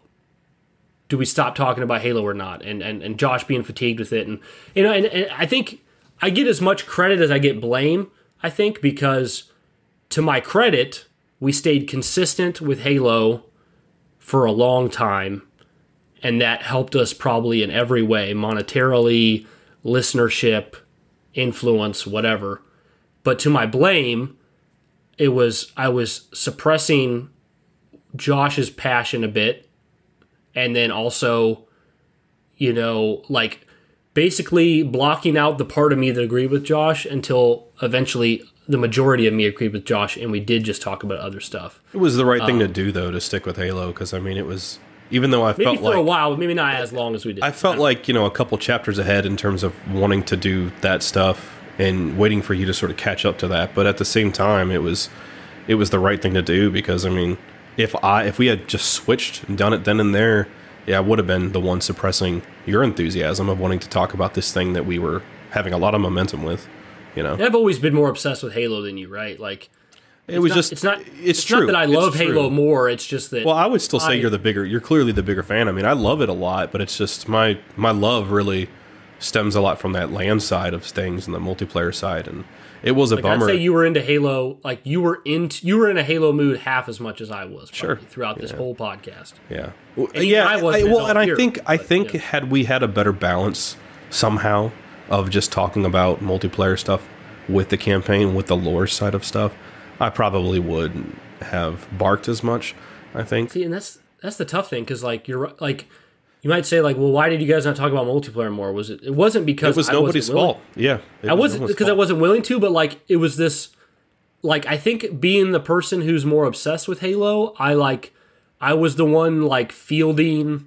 do we stop talking about Halo or not, and and, and Josh being fatigued with it, and, you know, and, and I think I get as much credit as I get blame, I think, because to my credit, we stayed consistent with Halo for a long time, and that helped us probably in every way, monetarily, listenership, influence, whatever. But to my blame, it was I was suppressing Josh's passion a bit, and then also, you know, like basically blocking out the part of me that agreed with Josh until eventually the majority of me agreed with Josh, and we did just talk about other stuff. It was the right thing um, to do, though, to stick with Halo, because I mean, it was, even though I maybe felt for like a while, but maybe not as long as we did. I felt like, you know, a couple chapters ahead in terms of wanting to do that stuff and waiting for you to sort of catch up to that. But at the same time, it was it was the right thing to do, because I mean, if I if we had just switched and done it then and there, yeah, I would have been the one suppressing your enthusiasm of wanting to talk about this thing that we were having a lot of momentum with, you know. And I've always been more obsessed with Halo than you, right? Like, It was not, just it's not it's, it's true. not that I It's love true. Halo more. It's just that. Well, I would still say I, you're the bigger. You're clearly the bigger fan. I mean, I love it a lot, but it's just my my love really stems a lot from that land side of things and the multiplayer side, and it was a like bummer. I'd say you were into Halo, like you were into you were in a Halo mood half as much as I was. Sure. Throughout this Yeah. whole podcast. Yeah, well, And yeah. I I, wasn't well, at all and I here, think I but, think yeah. had we had a better balance somehow of just talking about multiplayer stuff with the campaign, with the lore side of stuff, I probably would have barked as much. I think. See, and that's that's the tough thing because like you're like you might say like, well, why did you guys not talk about multiplayer more? Was it? It wasn't because It was I nobody's wasn't willing. fault. Yeah, it I was wasn't nobody's because I fault. wasn't willing to, but like it was this. Like I think being the person who's more obsessed with Halo, I like I was the one like fielding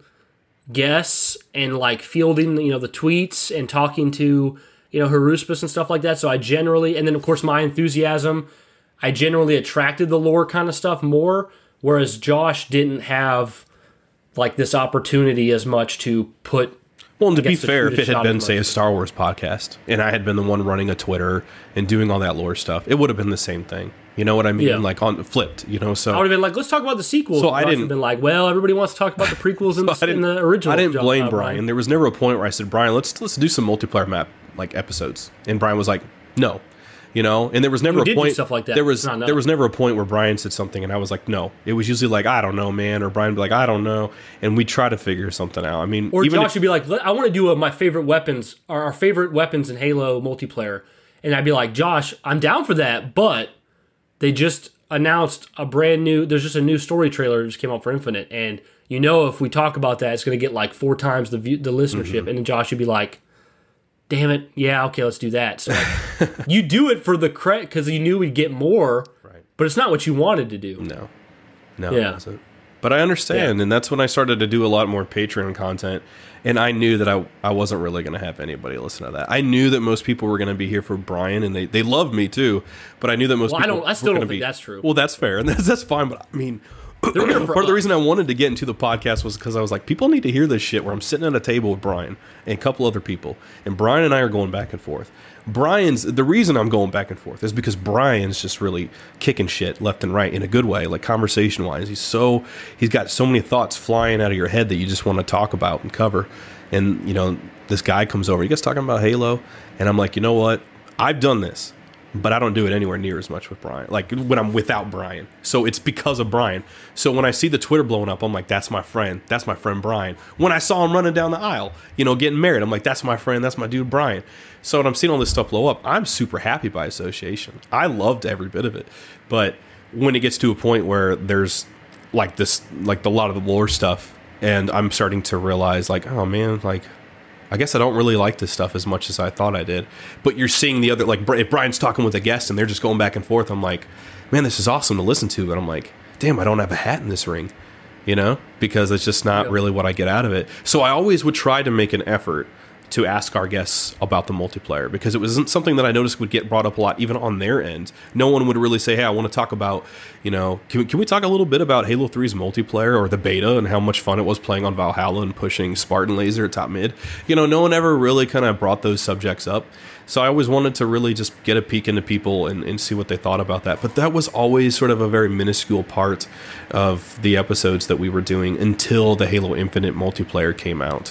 guests and like fielding you know the tweets and talking to you know Haruspis and stuff like that. So I generally and then of course my enthusiasm, I generally attracted the lore kind of stuff more, whereas Josh didn't have like this opportunity as much to put. Well, and to I be guess to fair, shoot if a it had shot been, as say, a much. Star Wars podcast, and I had been the one running a Twitter and doing all that lore stuff, it would have been the same thing. You know what I mean? Yeah. Like on flipped. You know, I so would have been like, let's talk about the sequels. So And I Josh would didn't- have been like, well, everybody wants to talk about the prequels in, I the, in didn't- the original. I didn't Jo- blame uh, Brian. There was never a point where I said, Brian, let's let's do some multiplayer map like episodes, and Brian was like, no. You know, and there was never We a did do point. stuff like that. There was It's not no. there was never a point where Brian said something and I was like, no. It was usually like, I don't know, man, or Brian would be like, I don't know, and we try to figure something out. I mean, Or even Josh if, would be like, "Let- I want to do a, my favorite weapons, or our favorite weapons in Halo multiplayer. And I'd be like, Josh, I'm down for that, but they just announced a brand new, there's just a new story trailer that just came out for Infinite. And you know, if we talk about that, it's going to get like four times the view, the listenership. Mm-hmm. And then Josh would be like, damn it. Yeah, okay, let's do that. So like, you do it for the credit because you knew we'd get more, Right. but it's not what you wanted to do. no, no, Yeah. it wasn't. But I understand, and that's when I started to do a lot more Patreon content, and I knew that I, I wasn't really going to have anybody listen to that. I knew that most people were going to be here for Brian, and they, they love me too, but I knew that most Well, I people don't- I still were don't gonna think be, that's true. Well, that's fair, and that's, that's fine, but I mean, They're here for part of the us. reason I wanted to get into the podcast was because I was like, people need to hear this shit where I'm sitting at a table with Brian and a couple other people, and Brian and I are going back and forth. Brian's the reason I'm going back and forth is because Brian's just really kicking shit left and right in a good way, like conversation wise. He's so he's got so many thoughts flying out of your head that you just want to talk about and cover. And you know, this guy comes over, you guys talking about Halo, and I'm like, you know what? I've done this, but I don't do it anywhere near as much with Brian. Like when I'm without Brian. So it's because of Brian. So when I see the Twitter blowing up, I'm like, that's my friend. That's my friend Brian. When I saw him running down the aisle, you know, getting married, I'm like, that's my friend. That's my dude Brian. So when I'm seeing all this stuff blow up, I'm super happy by association. I loved every bit of it. But when it gets to a point where there's like this, like a lot of the lore stuff, and I'm starting to realize like, oh man, like, I guess I don't really like this stuff as much as I thought I did. But you're seeing the other, like, if Brian's talking with a guest and they're just going back and forth, I'm like, man, this is awesome to listen to. But I'm like, damn, I don't have a hat in this ring, you know, because it's just not Yeah. really what I get out of it. So I always would try to make an effort to ask our guests about the multiplayer because it wasn't something that I noticed would get brought up a lot, even on their end. No one would really say, hey, I want to talk about, you know, can we, can we talk a little bit about Halo three's multiplayer or the beta and how much fun it was playing on Valhalla and pushing Spartan Laser at top mid? You know, no one ever really kind of brought those subjects up. So I always wanted to really just get a peek into people and, and see what they thought about that. But that was always sort of a very minuscule part of the episodes that we were doing until the Halo Infinite multiplayer came out.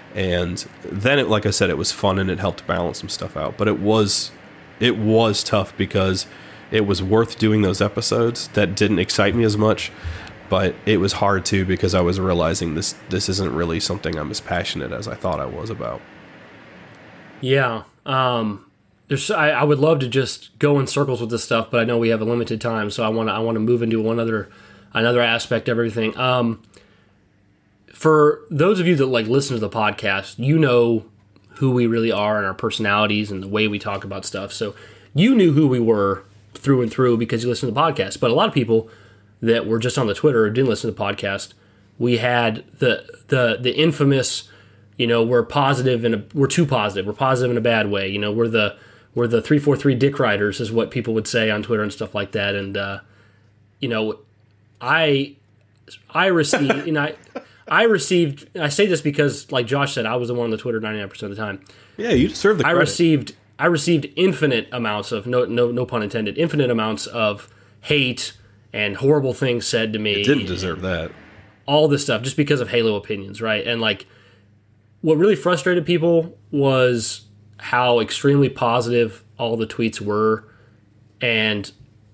And then, it, like I said, it was fun and it helped balance some stuff out. But it was, it was tough because it was worth doing those episodes that didn't excite me as much. But it was hard too because I was realizing this this isn't really something I'm as passionate as I thought I was about. Yeah. Um, there's, I, I would love to just go in circles with this stuff, but I know we have a limited time, so I want to I want to move into one other another aspect of everything. Um, for those of you that like listen to the podcast, you know who we really are and our personalities and the way we talk about stuff. So you knew who we were through and through because you listened to the podcast. But a lot of people that were just on the Twitter or didn't listen to the podcast, we had the the the infamous, you know, we're positive and a, we're too positive. We're positive in a bad way. You know, we're the we're the three four three dick riders is what people would say on Twitter and stuff like that. And uh, you know, I I received and I I received I say this because like Josh said, I was the one on the Twitter ninety-nine percent of the time. Yeah, you deserve the I credit. received I received infinite amounts of no no no pun intended, infinite amounts of hate and horrible things said to me. It didn't deserve that. All this stuff just because of Halo opinions, right? And like, what really frustrated people was how extremely positive all the tweets were, and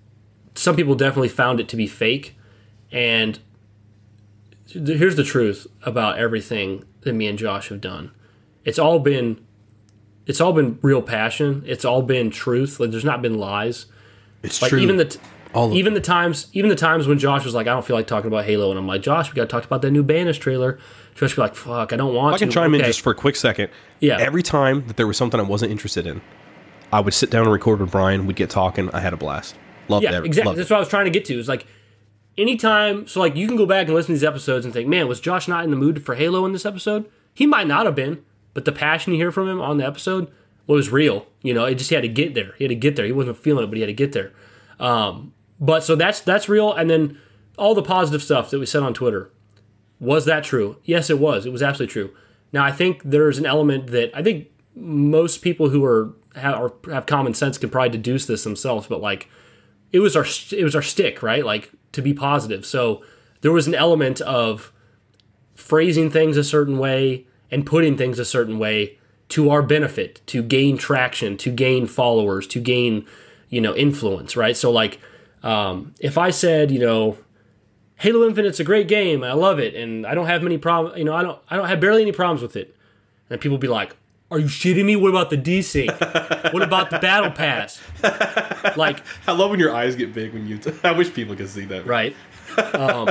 some people definitely found it to be fake. And here's the truth about everything that me and Josh have done. It's all been it's all been real passion. It's all been truth. Like, there's not been lies. It's like, true. Even the t- all even the times even the times when Josh was like, I don't feel like talking about Halo, and I'm like, Josh, we got to talk about that new Banish trailer. Josh would be like, fuck, I don't want I can to. chime okay. in just for a quick second. Yeah. Every time that there was something I wasn't interested in, I would sit down and record with Brian. We'd get talking. I had a blast. Loved yeah, it. exactly. Loved That's it. what I was trying to get to. Is like, anytime, so like you can go back and listen to these episodes and think, man, was Josh not in the mood for Halo in this episode? He might not have been, but the passion you hear from him on the episode was real. You know, it just he had to get there. He had to get there. He wasn't feeling it, but he had to get there. Um, but so that's that's real. And then all the positive stuff that we said on Twitter, was that true? Yes, it was. It was absolutely true. Now I think there's an element that I think most people who are have, or have common sense can probably deduce this themselves, but like, it was our it was our stick, right? Like, to be positive. So there was an element of phrasing things a certain way and putting things a certain way to our benefit, to gain traction, to gain followers, to gain, you know, influence, right? So like, um, if I said, you know, Halo Infinite's a great game, I love it, and I don't have many problems, you know, I don't I don't have barely any problems with it, and people be like, are you shitting me? What about the desync? What about the battle pass? Like, I love when your eyes get big when you. T- I wish people could see that. Right. Um,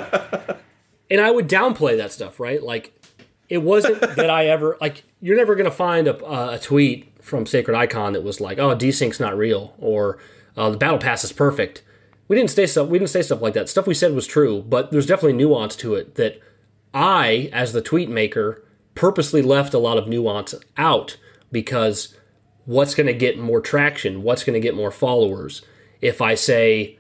and I would downplay that stuff, right? Like, it wasn't that I ever like. You're never gonna find a, a tweet from Sacred Icon that was like, "Oh, desync's not real," or uh, "The battle pass is perfect." We didn't say stuff. We didn't say stuff like that. Stuff we said was true, but there's definitely nuance to it that I, as the tweet maker, purposely left a lot of nuance out, because what's going to get more traction? What's going to get more followers? If I say,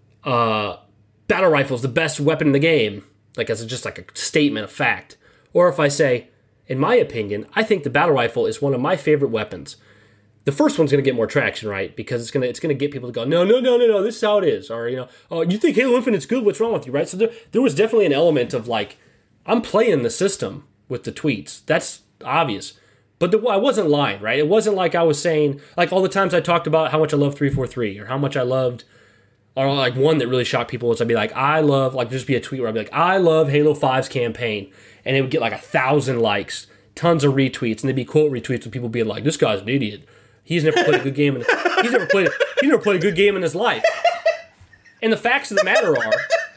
uh, battle rifle is the best weapon in the game, like as just like a statement of fact. Or if I say, in my opinion, I think the battle rifle is one of my favorite weapons. The first one's going to get more traction, right? Because it's going to it's going to get people to go, no, no, no, no, no, this is how it is. Or, you know, oh, you think Halo Infinite's good? What's wrong with you, right? So there, there was definitely an element of like, I'm playing the system with the tweets. That's obvious. But the, I wasn't lying, right? It wasn't like I was saying, like all the times I talked about how much I love three forty-three or how much I loved, or like one that really shocked people was I'd be like, I love, like just be a tweet where I'd be like, I love Halo five's campaign. And it would get like a thousand likes, tons of retweets, and they'd be quote retweets with people being like, this guy's an idiot. He's never played a good game in he's never played he's never played a good game in his life. And the facts of the matter are,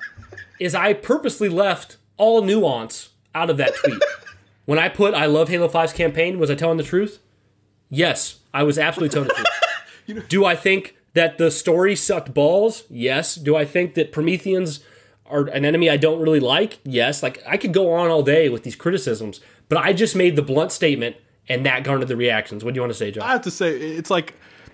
is I purposely left all nuance out of that tweet. When I put I love Halo five's campaign, was I telling the truth? Yes, I was absolutely telling the truth. You know, do I think that the story sucked balls? Yes. Do I think that Prometheans are an enemy I don't really like? Yes. Like, I could go on all day with these criticisms, but I just made the blunt statement, and that garnered the reactions. What do you want to say, John? I have to say, it's like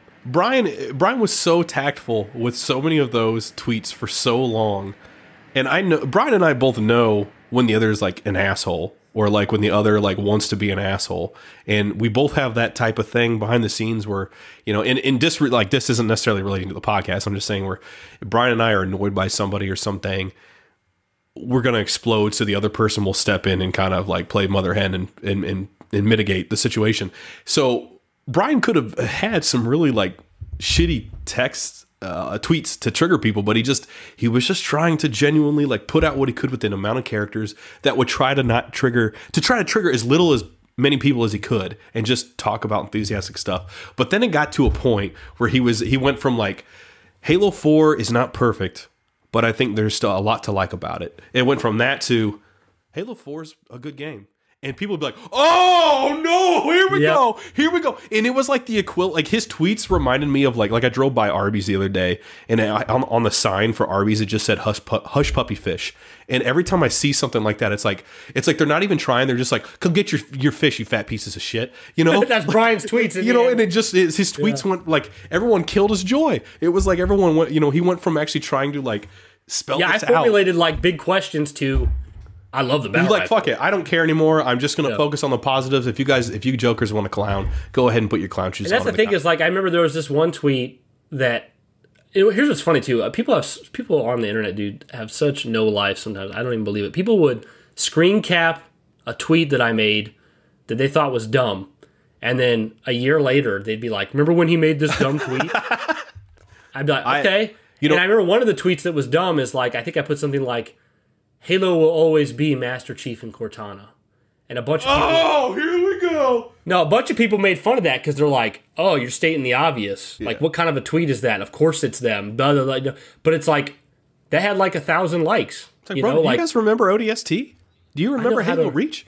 Brian. Brian was so tactful with so many of those tweets for so long, and I know Brian and I both know when the other is like an asshole, or like when the other like wants to be an asshole, and we both have that type of thing behind the scenes where, you know, in in dis like this isn't necessarily relating to the podcast. I'm just saying where Brian and I are annoyed by somebody or something, we're gonna explode, so the other person will step in and kind of like play mother hen and and and, and mitigate the situation. So Brian could have had some really like shitty texts, uh, tweets to trigger people, but he just he was just trying to genuinely like put out what he could within an amount of characters that would try to not trigger to try to trigger as little as many people as he could and just talk about enthusiastic stuff. But then it got to a point where he was he went from like Halo four is not perfect, but I think there's still a lot to like about it. It went from that to Halo four is a good game. And people would be like, oh, no, here we yep. go. Here we go. And it was like the equivalent, like his tweets reminded me of like, like I drove by Arby's the other day, and I, on, on the sign for Arby's, it just said hush, pu- hush puppy fish. And every time I see something like that, it's like, it's like they're not even trying. They're just like, come get your your fish, you fat pieces of shit. You know? That's Brian's tweets. You know, and it just, it, his tweets yeah. went like, everyone killed his joy. It was like everyone went, you know, he went from actually trying to like spell yeah, this I formulated out. like big questions to, I love the battle. He's like, fuck it. I don't care anymore. I'm just going to yeah. focus on the positives. If you guys, if you jokers want to clown, go ahead and put your clown shoes on. And that's on the thing the is, like, I remember there was this one tweet that it, here's what's funny too. Uh, people have people on the internet, dude, have such no life sometimes. I don't even believe it. People would screen cap a tweet that I made that they thought was dumb, and then a year later they'd be like, "Remember when he made this dumb tweet?" I'd be like, "Okay." I, you know, and I remember one of the tweets that was dumb is like, I think I put something like, "Halo will always be Master Chief and Cortana," and a bunch of people. Oh, here we go. No, a bunch of people made fun of that because they're like, "Oh, you're stating the obvious. Yeah. Like, what kind of a tweet is that? Of course it's them." Blah, blah, blah. But it's like that had like a thousand likes. It's like, you bro, know, do like, you guys remember O D S T? Do you remember Halo to, Reach?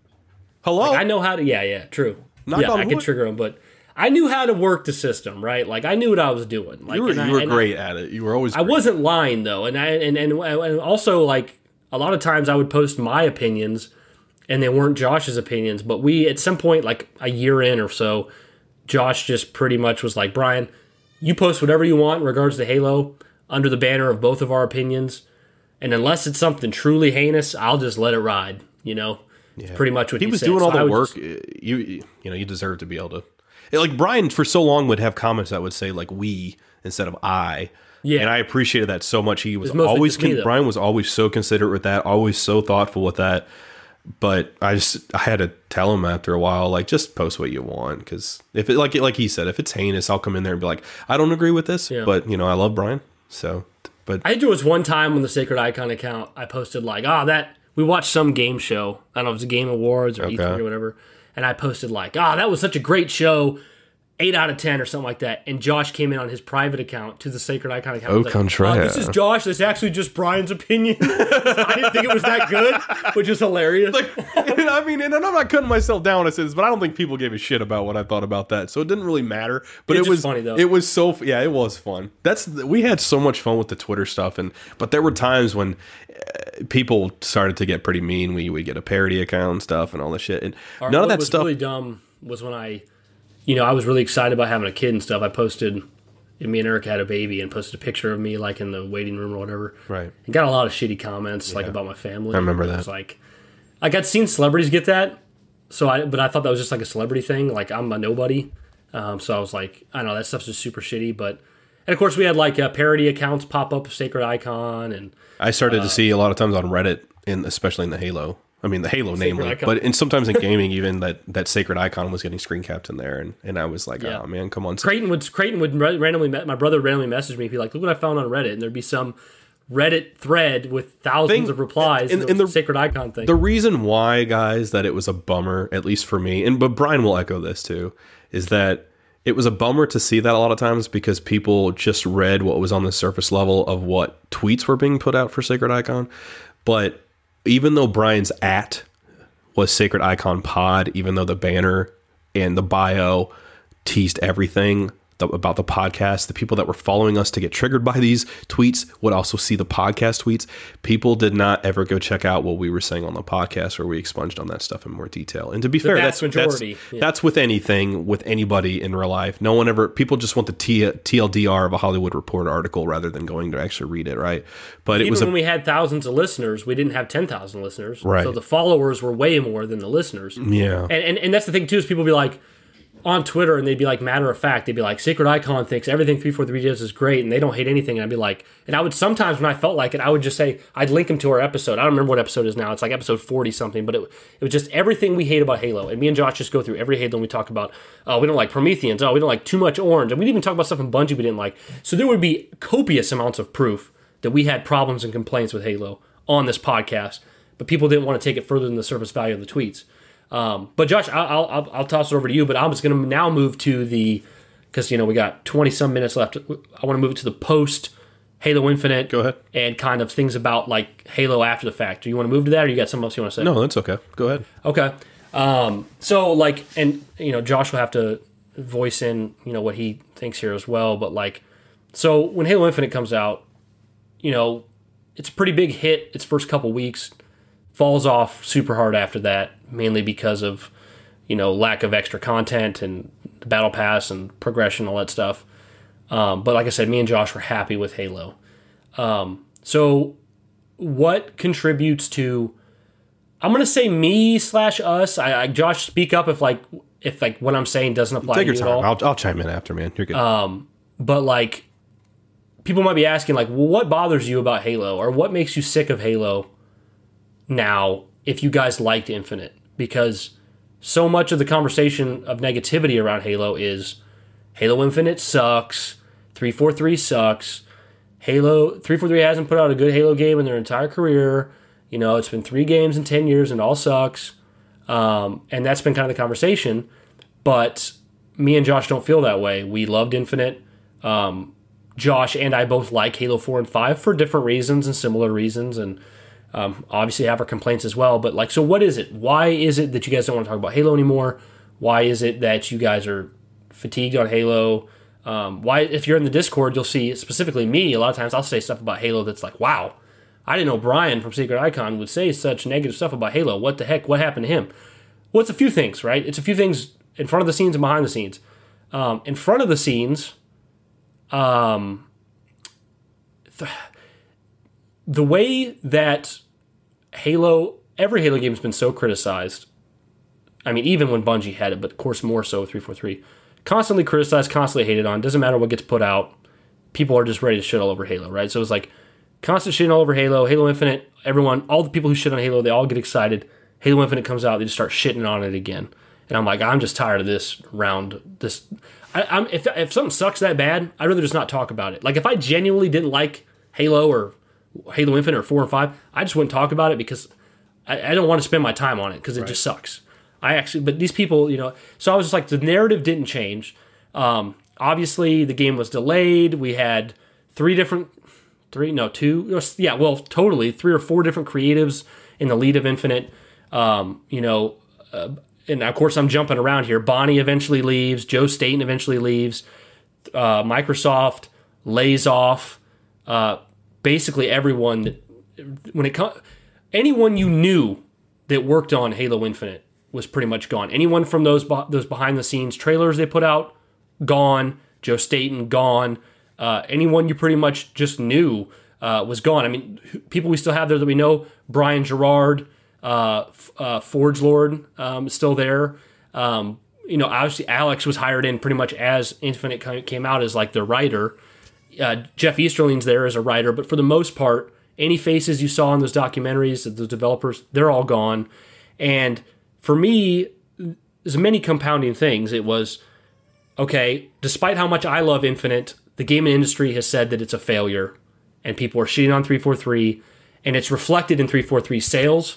Hello, like, I know how to. Yeah, yeah, true. Knock yeah, on I wood. can trigger them, but I knew how to work the system, right? Like I knew what I was doing. Like you were, and you I, were great I, at it. You were always. I great. wasn't lying though, and I and, and and also like a lot of times I would post my opinions, and they weren't Josh's opinions. But we at some point, like a year in or so, Josh just pretty much was like, "Brian, you post whatever you want in regards to Halo under the banner of both of our opinions, and unless it's something truly heinous, I'll just let it ride." You know. Yeah. Pretty much what he he was said. doing all so the work. Just, you you know you deserve to be able to. Like Brian for so long would have comments that would say like we instead of I. Yeah, and I appreciated that so much. He was it's always me, con- Brian was always so considerate with that, always so thoughtful with that. But I just I had to tell him after a while, like just post what you want because if it like like he said, if it's heinous, I'll come in there and be like, I don't agree with this, yeah. but you know I love Brian, so. But I think there was one time on the Sacred Icon account I posted like, ah, oh, that. We watched some game show. I don't know if it was Game Awards or okay. E three or whatever. And I posted like, ah, oh, that was such a great show. eight out of ten or something like that. And Josh came in on his private account to the Sacred Icon account. Oh, like, contraire. oh, this is Josh. This is actually just Brian's opinion. I didn't think it was that good, which is hilarious. Like, I mean, and I'm not cutting myself down as this, but I don't think people gave a shit about what I thought about that. So it didn't really matter. But it's it was funny, though. It was so, yeah, it was fun. That's We had so much fun with the Twitter stuff. and But there were times when uh, people started to get pretty mean. We would get a parody account and stuff and all this shit. And Our, none of that what was stuff. really dumb was when I... You know, I was really excited about having a kid and stuff. I posted, and me and Eric had a baby, and posted a picture of me like in the waiting room or whatever. Right. And got a lot of shitty comments yeah. like about my family. I remember and that. It was like, like I'd seen celebrities get that, so I but I thought that was just like a celebrity thing. Like I'm a nobody, um, so I was like, I don't know, that stuff's just super shitty. But and of course we had like uh, parody accounts pop up of Sacred Icon, and I started uh, to see a lot of times on Reddit, in especially in the Halo. I mean, the Halo, Sacred namely, Icon. but and sometimes in gaming, even that, that Sacred Icon was getting screen capped in there, and, and I was like, yeah. oh man, come on. Creighton would Creighton would randomly, my brother would randomly message me, he'd be like, look what I found on Reddit, and there'd be some Reddit thread with thousands thing, of replies, and, and, and the Sacred Icon thing. The reason why, guys, that it was a bummer, at least for me, and but Brian will echo this too, is that it was a bummer to see that a lot of times because people just read what was on the surface level of what tweets were being put out for Sacred Icon, but even though Brian's at was Sacred Icon Pod, even though the banner and the bio teased everything the, about the podcast, the people that were following us to get triggered by these tweets would also see the podcast tweets. People did not ever go check out what we were saying on the podcast where we expunged on that stuff in more detail. And to be the fair, vast that's majority. That's, yeah. that's with anything, with anybody in real life. No one ever, people just want the T, T L D R of a Hollywood Reporter article rather than going to actually read it, right? But Even it was when a, we had thousands of listeners, we didn't have ten thousand listeners. Right. So the followers were way more than the listeners. Yeah. And, and and that's the thing, too, is people be like, on Twitter, and they'd be like, matter of fact, they'd be like, Sacred Icon thinks everything three forty-three does is great, and they don't hate anything. And I'd be like, and I would sometimes, when I felt like it, I would just say, I'd link them to our episode. I don't remember what episode it is now. It's like episode forty something, but it, it was just everything we hate about Halo. And me and Josh just go through every Halo, and we talk about, oh, we don't like Prometheans. Oh, we don't like too much orange. And we'd even talk about stuff in Bungie we didn't like. So there would be copious amounts of proof that we had problems and complaints with Halo on this podcast, but people didn't want to take it further than the surface value of the tweets. Um, but Josh, I'll, I'll I'll toss it over to you. But I'm just going to now move to the, because you know we got twenty some minutes left. I want to move it to the post Halo Infinite. Go ahead. And kind of things about like Halo after the fact. Do you want to move to that, or you got something else you want to say? No, that's okay. Go ahead. Okay. Um, so like, and you know, Josh will have to voice in you know what he thinks here as well. But like, so when Halo Infinite comes out, you know, it's a pretty big hit. Its first couple weeks. Falls off super hard after that, mainly because of, you know, lack of extra content and the battle pass and progression, all that stuff. Um, but like I said, me and Josh were happy with Halo. Um, so what contributes to, I'm going to say me slash us. I, I Josh, speak up if like, if like what I'm saying doesn't apply Take to your you time. at all. I'll, I'll chime in after, man. You're good. Um, but like, people might be asking, like, well, what bothers you about Halo, or what makes you sick of Halo now if you guys liked Infinite? Because so much of the conversation of negativity around Halo is Halo Infinite sucks, three forty-three sucks, Halo three forty-three hasn't put out a good Halo game in their entire career. You know, it's been three games in ten years and it all sucks. Um, and that's been kind of the conversation. But me and Josh don't feel that way. We loved Infinite. Um, Josh and I both like Halo four and five for different reasons and similar reasons, and um, obviously have our complaints as well. But, like, so what is it? Why is it that you guys don't want to talk about Halo anymore? Why is it that you guys are fatigued on Halo? Um, why, if you're in the Discord, you'll see, specifically me, a lot of times I'll say stuff about Halo that's like, wow, I didn't know Brian from Secret Icon would say such negative stuff about Halo. What the heck? What happened to him? Well, it's a few things, right? It's a few things in front of the scenes and behind the scenes. Um, in front of the scenes, um, th- the way that Halo, every Halo game has been so criticized. I mean, even when Bungie had it, but of course more so with three forty-three. Constantly criticized, constantly hated on. Doesn't matter what gets put out. People are just ready to shit all over Halo, right? So it's like constant shitting all over Halo. Halo Infinite, everyone, all the people who shit on Halo, they all get excited. Halo Infinite comes out, they just start shitting on it again. And I'm like, I'm just tired of this round. This, I, I'm if if something sucks that bad, I'd rather just not talk about it. Like, if I genuinely didn't like Halo or Halo Infinite or four and five, I just wouldn't talk about it because I, I don't want to spend my time on it because it right. just sucks. I actually, but these people, you know, so I was just like, the narrative didn't change. Um, obviously, the game was delayed. We had three different, three, no, two, yeah, well, totally, three or four different creatives in the lead of Infinite. Um, you know, uh, and of course, I'm jumping around here. Bonnie eventually leaves. Joe Staten eventually leaves. Uh, Microsoft lays off uh, basically everyone. That, when it comes, anyone you knew that worked on Halo Infinite was pretty much gone. Anyone from those those behind the scenes trailers they put out, gone. Joe Staten, gone. Uh, anyone you pretty much just knew uh, was gone. I mean, people we still have there that we know, Brian Gerard, uh, uh, Forge Lord um, is still there. Um, you know, obviously Alex was hired in pretty much as Infinite came out as like the writer. Uh, Jeff Easterling's there as a writer, but for the most part, any faces you saw in those documentaries, those developers, they're all gone. And for me, there's many compounding things. It was, okay, despite how much I love Infinite, the gaming industry has said that it's a failure, and people are shitting on three forty-three, and it's reflected in three forty-three sales.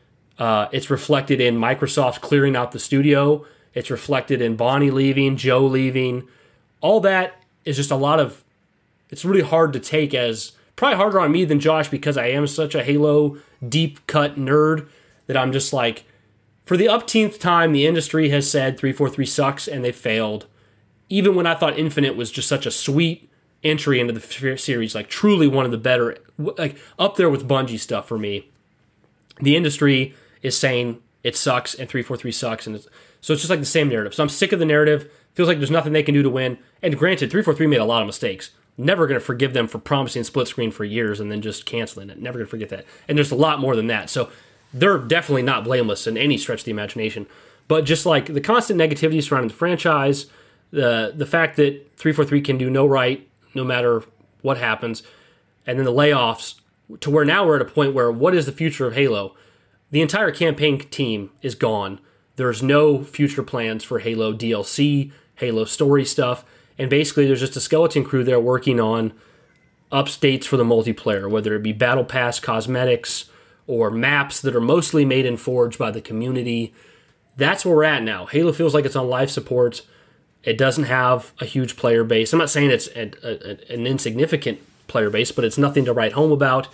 Uh, it's reflected in Microsoft clearing out the studio. It's reflected in Bonnie leaving, Joe leaving. All that is just a lot of, it's really hard to take as, probably harder on me than Josh because I am such a Halo deep cut nerd that I'm just like, for the upteenth time, the industry has said three forty-three sucks and they failed. Even when I thought Infinite was just such a sweet entry into the series, like truly one of the better, like up there with Bungie stuff for me, the industry is saying it sucks and three forty-three sucks. And it's, so it's just like the same narrative. So I'm sick of the narrative. Feels like there's nothing they can do to win. And granted, three forty-three made a lot of mistakes. Never going to forgive them for promising split screen for years and then just canceling it. Never going to forget that. And there's a lot more than that. So they're definitely not blameless in any stretch of the imagination. But just like the constant negativity surrounding the franchise, the the fact that three forty-three can do no right no matter what happens, and then the layoffs to where now we're at a point where what is the future of Halo? The entire campaign team is gone. There's no future plans for Halo D L C, Halo story stuff, and basically there's just a skeleton crew there working on updates for the multiplayer, whether it be Battle Pass cosmetics or maps that are mostly made in Forge by the community. That's where we're at now. Halo feels like it's on life support. It doesn't have a huge player base. I'm not saying it's a, a, an insignificant player base, but it's nothing to write home about.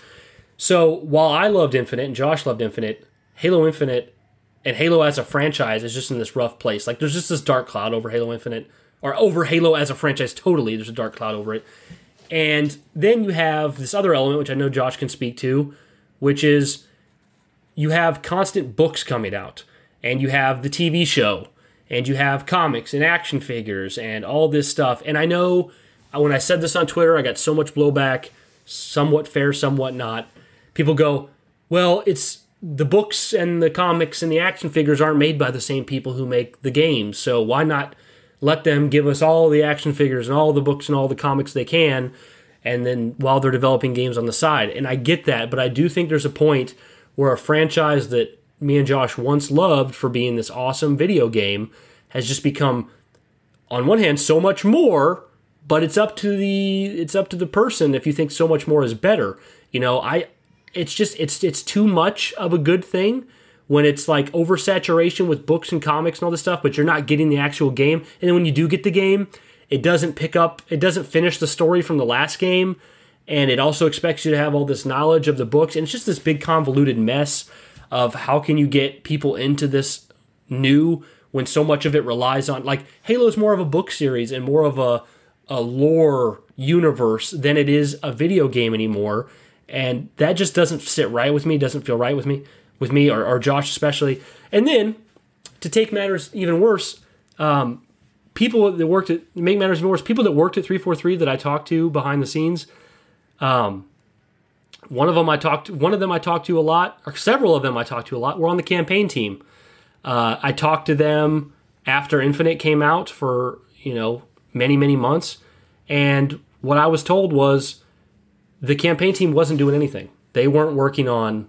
So while I loved Infinite and Josh loved Infinite, Halo Infinite and Halo as a franchise is just in this rough place. Like there's just this dark cloud over Halo Infinite, or over Halo as a franchise totally. There's a dark cloud over it. And then you have this other element, which I know Josh can speak to, which is you have constant books coming out, and you have the T V show, and you have comics and action figures and all this stuff. And I know when I said this on Twitter, I got so much blowback, somewhat fair, somewhat not. People go, well, it's the books and the comics and the action figures aren't made by the same people who make the games, so why not let them give us all the action figures and all the books and all the comics they can? and then while they're developing games on the side. And I get that, but I do think there's a point where a franchise that me and Josh once loved for being this awesome video game has just become, on one hand, so much more, but it's up to the it's up to the person if you think so much more is better. You know, I it's just it's it's too much of a good thing when it's like oversaturation with books and comics and all this stuff, but you're not getting the actual game. And then when you do get the game, it doesn't pick up, it doesn't finish the story from the last game, and it also expects you to have all this knowledge of the books, and it's just this big convoluted mess of how can you get people into this new when so much of it relies on, like, Halo's more of a book series and more of a, a lore universe than it is a video game anymore, and that just doesn't sit right with me, doesn't feel right with me, with me or, or Josh especially. And then, to take matters even worse, um, people that worked at, make matters even worse, people that worked at three forty-three that I talked to behind the scenes, um, one of them I talked, one of them I talked to a lot, or several of them I talked to a lot, were on the campaign team. Uh, I talked to them after Infinite came out for, you know, many, many months, and what I was told was the campaign team wasn't doing anything. They weren't working on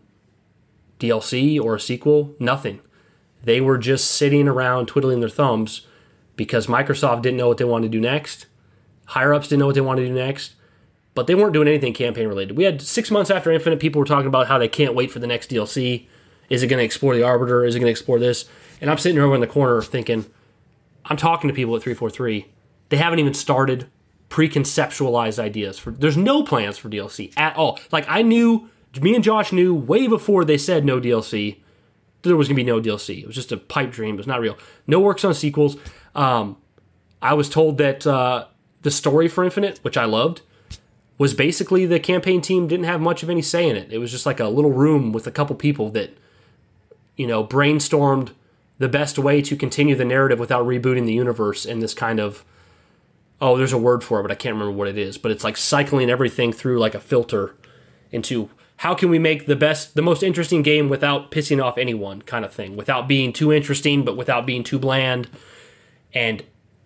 D L C or a sequel, nothing. They were just sitting around twiddling their thumbs because Microsoft didn't know what they wanted to do next. Higher-ups didn't know what they wanted to do next. But they weren't doing anything campaign-related. We had six months after Infinite, people were talking about how they can't wait for the next D L C. Is it going to explore the Arbiter? Is it going to explore this? And I'm sitting over in the corner thinking, I'm talking to people at three forty-three. They haven't even started pre-conceptualized ideas. for. There's no plans for D L C at all. Like, I knew, me and Josh knew way before they said no D L C, there was going to be no D L C. It was just a pipe dream. It was not real. No works on sequels. Um, I was told that uh, the story for Infinite, which I loved, was basically the campaign team didn't have much of any say in it. It was just like a little room with a couple people that, you know, brainstormed the best way to continue the narrative without rebooting the universe in this kind of, oh, there's a word for it, but I can't remember what it is. But it's like cycling everything through like a filter into how can we make the best, the most interesting game without pissing off anyone kind of thing, without being too interesting, but without being too bland. And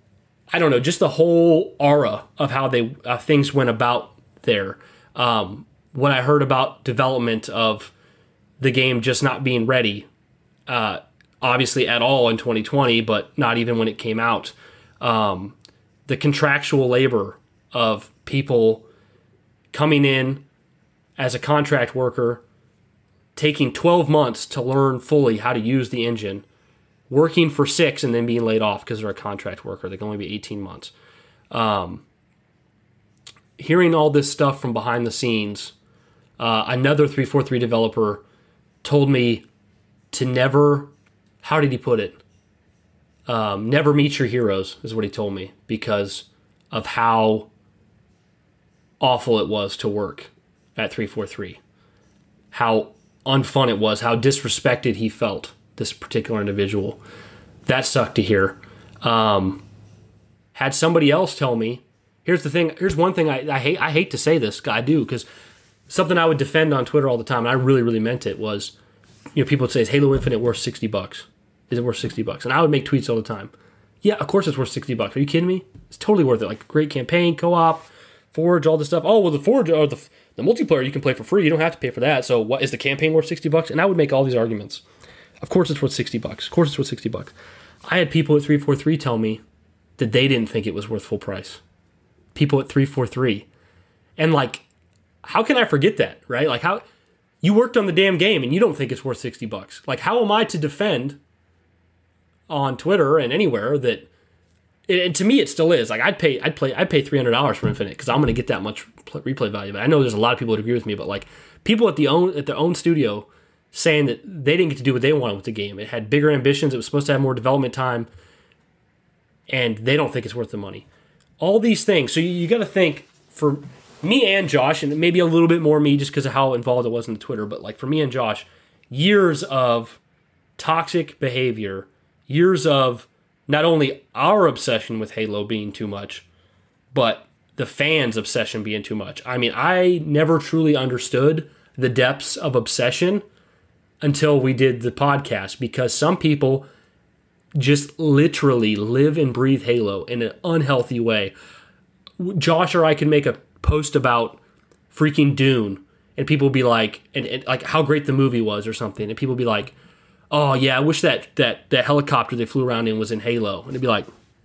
I don't know, just the whole aura of how they uh, things went about there. Um, when I heard about development of the game just not being ready, uh, obviously at all in twenty twenty, but not even when it came out, um, the contractual labor of people coming in as a contract worker, taking twelve months to learn fully how to use the engine, working for six and then being laid off because they're a contract worker. They can only be eighteen months. Um, hearing all this stuff from behind the scenes, uh, another three forty-three developer told me to never, how did he put it? Um, never meet your heroes is what he told me because of how awful it was to work at three forty-three. How unfun it was, how disrespected he felt, this particular individual. That sucked to hear. Um, had somebody else tell me, here's the thing, here's one thing I, I hate I hate to say this, I do, because something I would defend on Twitter all the time, and I really, really meant it, was, you know, people would say, is Halo Infinite worth sixty bucks? Is it worth sixty bucks? And I would make tweets all the time. Yeah, of course it's worth sixty bucks. Are you kidding me? It's totally worth it. Like, great campaign, co-op, Forge, all this stuff. Oh, well, the Forge, or the, the multiplayer you can play for free. You don't have to pay for that. So what is the campaign worth sixty bucks? And I would make all these arguments. Of course it's worth sixty bucks. Of course it's worth sixty bucks. I had people at three forty-three tell me that they didn't think it was worth full price. People at three forty-three. And, like, how can I forget that, right? Like, how you worked on the damn game and you don't think it's worth sixty bucks. Like, how am I to defend on Twitter and anywhere that, and to me it still is, like, I'd pay I'd play I'd pay three hundred dollars for Infinite because I'm going to get that much replay value. But I know there's a lot of people that agree with me, but, like, people at the own at their own studio saying that they didn't get to do what they wanted with the game. It had bigger ambitions. It was supposed to have more development time, and they don't think it's worth the money. All these things. So you, you got to think, for me and Josh, and maybe a little bit more me just because of how involved it was in the Twitter, but, like, for me and Josh, years of toxic behavior, years of not only our obsession with Halo being too much, but the fans' obsession being too much. I mean, I never truly understood the depths of obsession until we did the podcast, because some people just literally live and breathe Halo in an unhealthy way. Josh or I could make a post about freaking Dune, and people would be like, and, and like how great the movie was or something, and people would be like, oh yeah, I wish that that that helicopter they flew around in was in Halo, and it'd be like,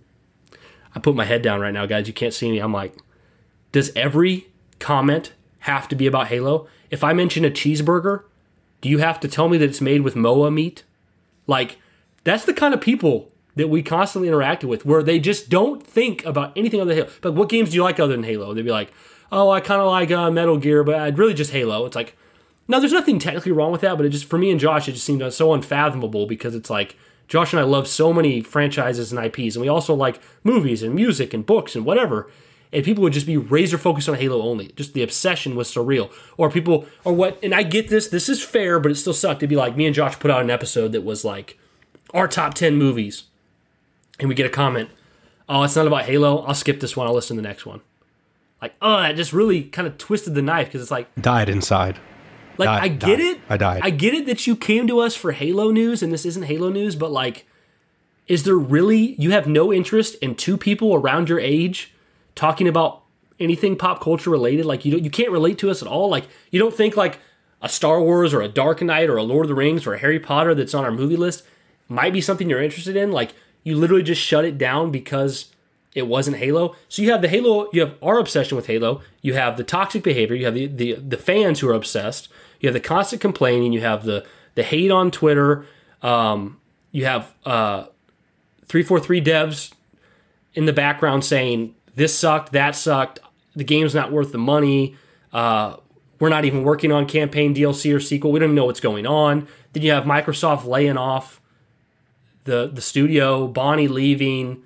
I put my head down right now, guys. You can't see me. I'm like, does every comment have to be about Halo? If I mention a cheeseburger, do you have to tell me that it's made with M O A meat? Like, that's the kind of people that we constantly interacted with, where they just don't think about anything other than Halo. But what games do you like other than Halo? They'd be like, oh, I kind of like uh, Metal Gear, but I'd really just Halo. It's like, no, there's nothing technically wrong with that, but it just, for me and Josh, it just seemed so unfathomable, because it's like, Josh and I love so many franchises and I Ps, and we also like movies and music and books and whatever. And people would just be razor focused on Halo only. Just the obsession was so real. Or people, or what, and I get this, this is fair, but it still sucked. It'd be like, me and Josh put out an episode that was like, our top ten movies. And we get a comment, oh, it's not about Halo. I'll skip this one. I'll listen to the next one. Like, oh, that just really kind of twisted the knife, because it's like, died inside. Like, died, I get died. it. I died. I get it that you came to us for Halo news, and this isn't Halo news, but like, is there really, you have no interest in two people around your age talking about anything pop culture related? Like, you don't, you can't relate to us at all? Like, you don't think like a Star Wars or a Dark Knight or a Lord of the Rings or a Harry Potter that's on our movie list might be something you're interested in? Like, you literally just shut it down because it wasn't Halo. So you have the Halo, you have our obsession with Halo, you have the toxic behavior, you have the the, the fans who are obsessed, you have the constant complaining, you have the the hate on Twitter, um, you have uh, three forty-three devs in the background saying, this sucked, that sucked, the game's not worth the money, uh, we're not even working on campaign D L C or sequel, we don't even know what's going on. Then you have Microsoft laying off the the studio, Bonnie leaving,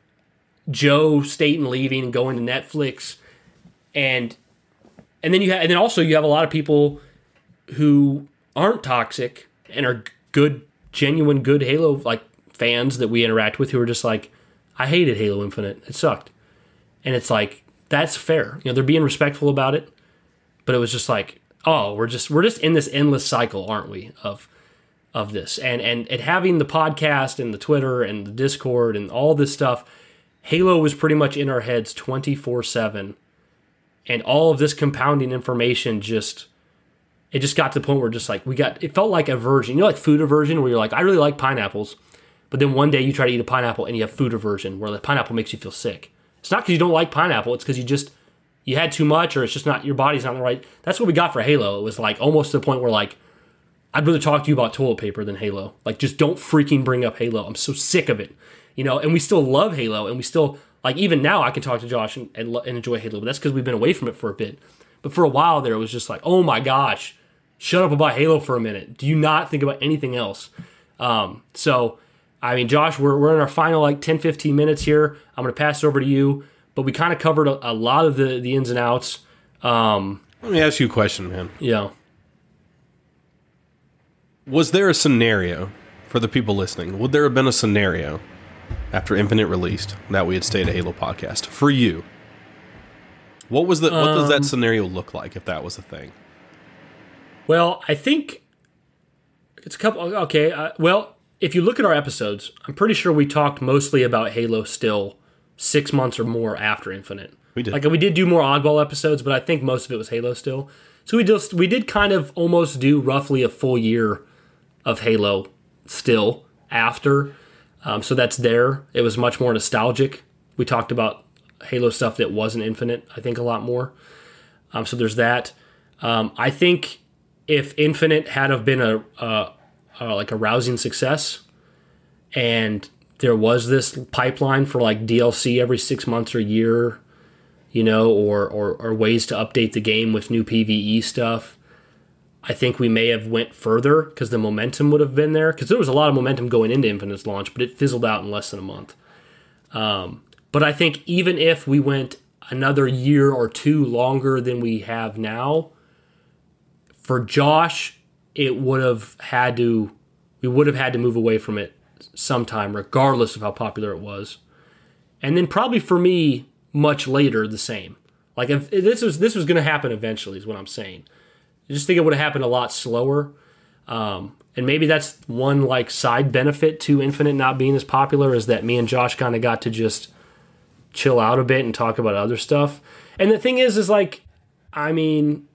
Joe Staten leaving and going to Netflix, and and then you have, and then also you have a lot of people who aren't toxic and are good, genuine, good Halo like fans that we interact with, who are just like, I hated Halo Infinite, it sucked, and it's like, that's fair, you know, they're being respectful about it, but it was just like, oh, we're just we're just in this endless cycle, aren't we, of of this, and and and having the podcast and the Twitter and the Discord and all this stuff. Halo was pretty much in our heads twenty-four seven, and all of this compounding information just, it just got to the point where just like, we got, it felt like aversion, you know, like food aversion, where you're like, I really like pineapples, but then one day you try to eat a pineapple and you have food aversion, where the pineapple makes you feel sick. It's not because you don't like pineapple, it's because you just, you had too much, or it's just not, your body's not in the right, that's what we got for Halo. It was like almost to the point where like, I'd rather talk to you about toilet paper than Halo. Like, just don't freaking bring up Halo. I'm so sick of it. You know, and we still love Halo, and we still, like, even now I can talk to Josh and, and, and enjoy Halo, but that's because we've been away from it for a bit. But for a while there, it was just like, oh my gosh, shut up about Halo for a minute. Do you not think about anything else? Um, so, I mean, Josh, we're, we're in our final, like, ten, fifteen minutes here. I'm going to pass it over to you, but we kind of covered a, a lot of the, the ins and outs. Um, Let me ask you a question, man. Yeah. Was there a scenario, for the people listening, would there have been a scenario after Infinite released that we had stayed a Halo podcast for you? What was the what um, does that scenario look like if that was a thing? Well, I think it's a couple. Okay, uh, well, if you look at our episodes, I'm pretty sure we talked mostly about Halo still six months or more after Infinite. We did. Like, we did do more oddball episodes, but I think most of it was Halo still. So we just we did kind of almost do roughly a full year of Halo still after. Um, so that's there. It was much more nostalgic. We talked about Halo stuff that wasn't Infinite, I think, a lot more. Um, so there's that. Um, I think if Infinite had have been a, a, a like a rousing success, and there was this pipeline for like D L C every six months or a year, you know, or, or or ways to update the game with new PvE stuff, I think we may have went further because the momentum would have been there. Because there was a lot of momentum going into Infinite's launch, but it fizzled out in less than a month. Um, but I think even if we went another year or two longer than we have now, for Josh, it would have had to, we would have had to move away from it sometime, regardless of how popular it was. And then probably for me, much later, the same. Like, if this was this was going to happen eventually, is what I'm saying. I just think it would have happened a lot slower. Um, and maybe that's one like side benefit to Infinite not being as popular, is that me and Josh kind of got to just chill out a bit and talk about other stuff. And the thing is, is like, I mean,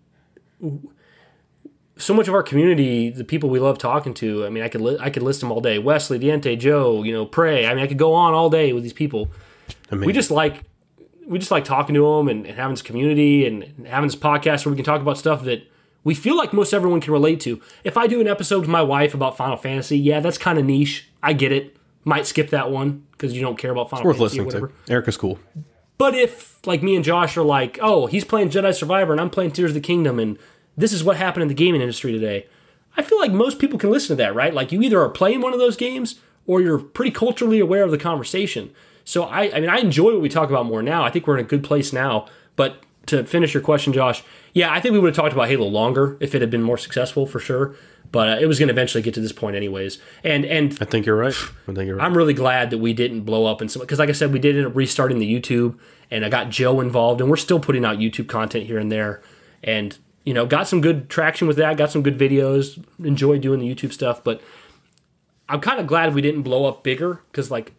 so much of our community, the people we love talking to, I mean, I could li- I could list them all day. Wesley, Diente, Joe, you know, Prey. I mean, I could go on all day with these people. I mean, we just like we just like talking to them and, and having this community and, and having this podcast where we can talk about stuff that we feel like most everyone can relate to. If I do an episode with my wife about Final Fantasy, yeah, that's kind of niche. I get it. Might skip that one because you don't care about Final it's worth Fantasy or listening whatever. to. Erica's cool. But if, like, me and Josh are like, oh, he's playing Jedi Survivor and I'm playing Tears of the Kingdom and this is what happened in the gaming industry today, I feel like most people can listen to that, right? Like, you either are playing one of those games or you're pretty culturally aware of the conversation. So, I, I mean, I enjoy what we talk about more now. I think we're in a good place now. But to finish your question, Josh, yeah, I think we would have talked about Halo longer if it had been more successful, for sure. But uh, it was going to eventually get to this point anyways. And and I think you're right. I think you're right. I'm really glad that we didn't blow up. and Because like I said, we did end up restarting the YouTube, and I got Joe involved, and we're still putting out YouTube content here and there. And, you know, got some good traction with that, got some good videos, enjoyed doing the YouTube stuff. But I'm kind of glad we didn't blow up bigger because, like,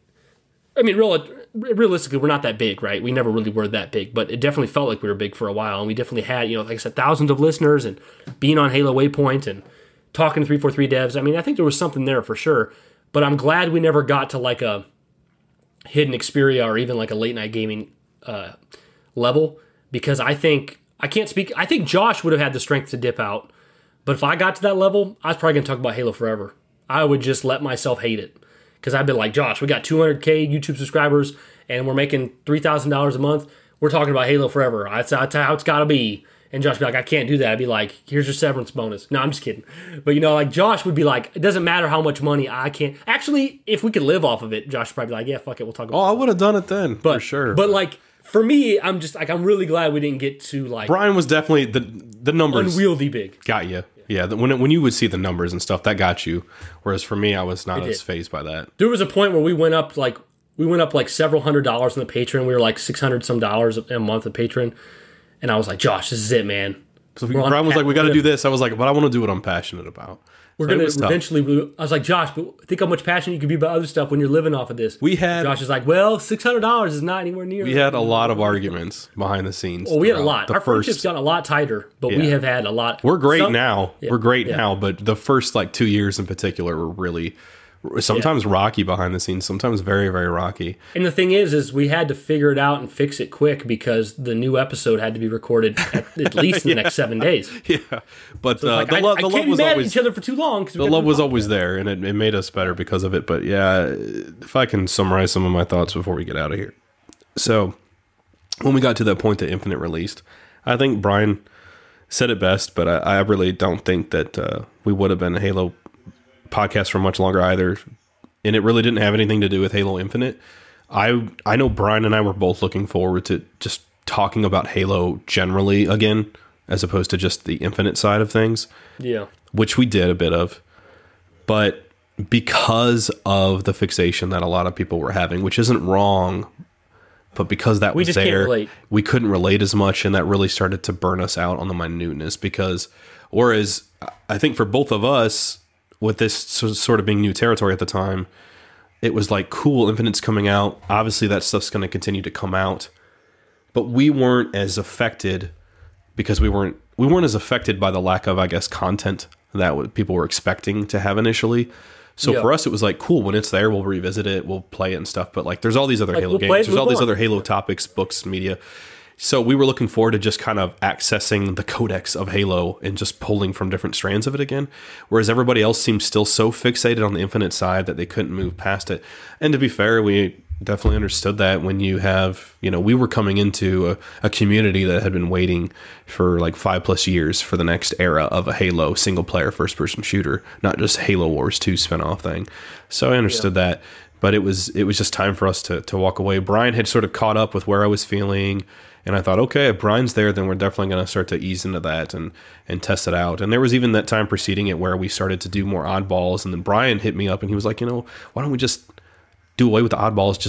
I mean, real, realistically, we're not that big, right? We never really were that big, but it definitely felt like we were big for a while. And we definitely had, you know, like I said, thousands of listeners and being on Halo Waypoint and talking to three forty-three devs. I mean, I think there was something there for sure, but I'm glad we never got to like a Hidden Xperia or even like a late night gaming uh, level, because I think, I can't speak, I think Josh would have had the strength to dip out, but if I got to that level, I was probably going to talk about Halo forever. I would just let myself hate it, because I'd be like, Josh, we got two hundred K YouTube subscribers and we're making three thousand dollars a month. We're talking about Halo forever. That's, that's how it's got to be. And Josh would be like, I can't do that. I'd be like, here's your severance bonus. No, I'm just kidding. But, you know, like, Josh would be like, it doesn't matter how much money I can't. Actually, if we could live off of it, Josh would probably be like, yeah, fuck it, we'll talk about it. Oh, I would have done it then, but, for sure. But, like, for me, I'm just, like, I'm really glad we didn't get to, like, Brian was definitely, the the numbers unwieldy big. got you. Yeah, the, when it, when you would see the numbers and stuff, that got you. Whereas for me, I was not as fazed by that. There was a point where we went up, like, we went up, like, several hundred dollars on the Patreon. We were, like, six hundred some dollars a month of Patreon. And I was like, Josh, this is it, man. So Brian was like, we got to do this. I was like, but I want to do what I'm passionate about. We're so going to eventually, I was like, Josh, but think how much passion you could be about other stuff when you're living off of this. We had, Josh is like, well, six hundred dollars is not anywhere near. We had a lot of arguments behind the scenes. Well, we had a lot. Our first, friendship's gotten a lot tighter, but yeah. we have had a lot. We're great Some, now. Yeah, We're great yeah. now, but the first like two years in particular were really sometimes yeah. rocky behind the scenes, sometimes very, very rocky. And the thing is, is we had to figure it out and fix it quick because the new episode had to be recorded at, at least in yeah. the next seven days. Yeah, but so uh, like, the, I, lo- I the can't love be was mad always at each other for too long. The love was always there, and it, it made us better because of it. But yeah, if I can summarize some of my thoughts before we get out of here. So when we got to that point that Infinite released, I think Brian said it best, but I, I really don't think that uh, we would have been a Halo podcast for much longer either. And it really didn't have anything to do with Halo Infinite. I I know Brian and I were both looking forward to just talking about Halo generally again, as opposed to just the Infinite side of things. Yeah. Which we did a bit of. But because of the fixation that a lot of people were having, which isn't wrong, but because that we was just there, can't relate. We couldn't relate as much, and that really started to burn us out on the minuteness. Because, whereas I think for both of us, with this sort of being new territory at the time, it was like, cool, Infinite's coming out. Obviously, that stuff's going to continue to come out. But we weren't as affected because we weren't we weren't as affected by the lack of, I guess, content that people were expecting to have initially. So yeah. for us, it was like, cool, when it's there, we'll revisit it, we'll play it and stuff. But like, there's all these other like, Halo we'll games. There's all on. these other Halo topics, books, media. So we were looking forward to just kind of accessing the codex of Halo and just pulling from different strands of it again. Whereas everybody else seemed still so fixated on the Infinite side that they couldn't move past it. And to be fair, we definitely understood that when you have, you know, we were coming into a, a community that had been waiting for like five plus years for the next era of a Halo single player first person shooter, not just Halo Wars two spinoff thing. So I understood yeah. that, but it was, it was just time for us to, to walk away. Brian had sort of caught up with where I was feeling. And I thought, okay, if Brian's there, then we're definitely going to start to ease into that and, and test it out. And there was even that time preceding it where we started to do more oddballs. And then Brian hit me up and he was like, you know, why don't we just do away with the oddballs? Just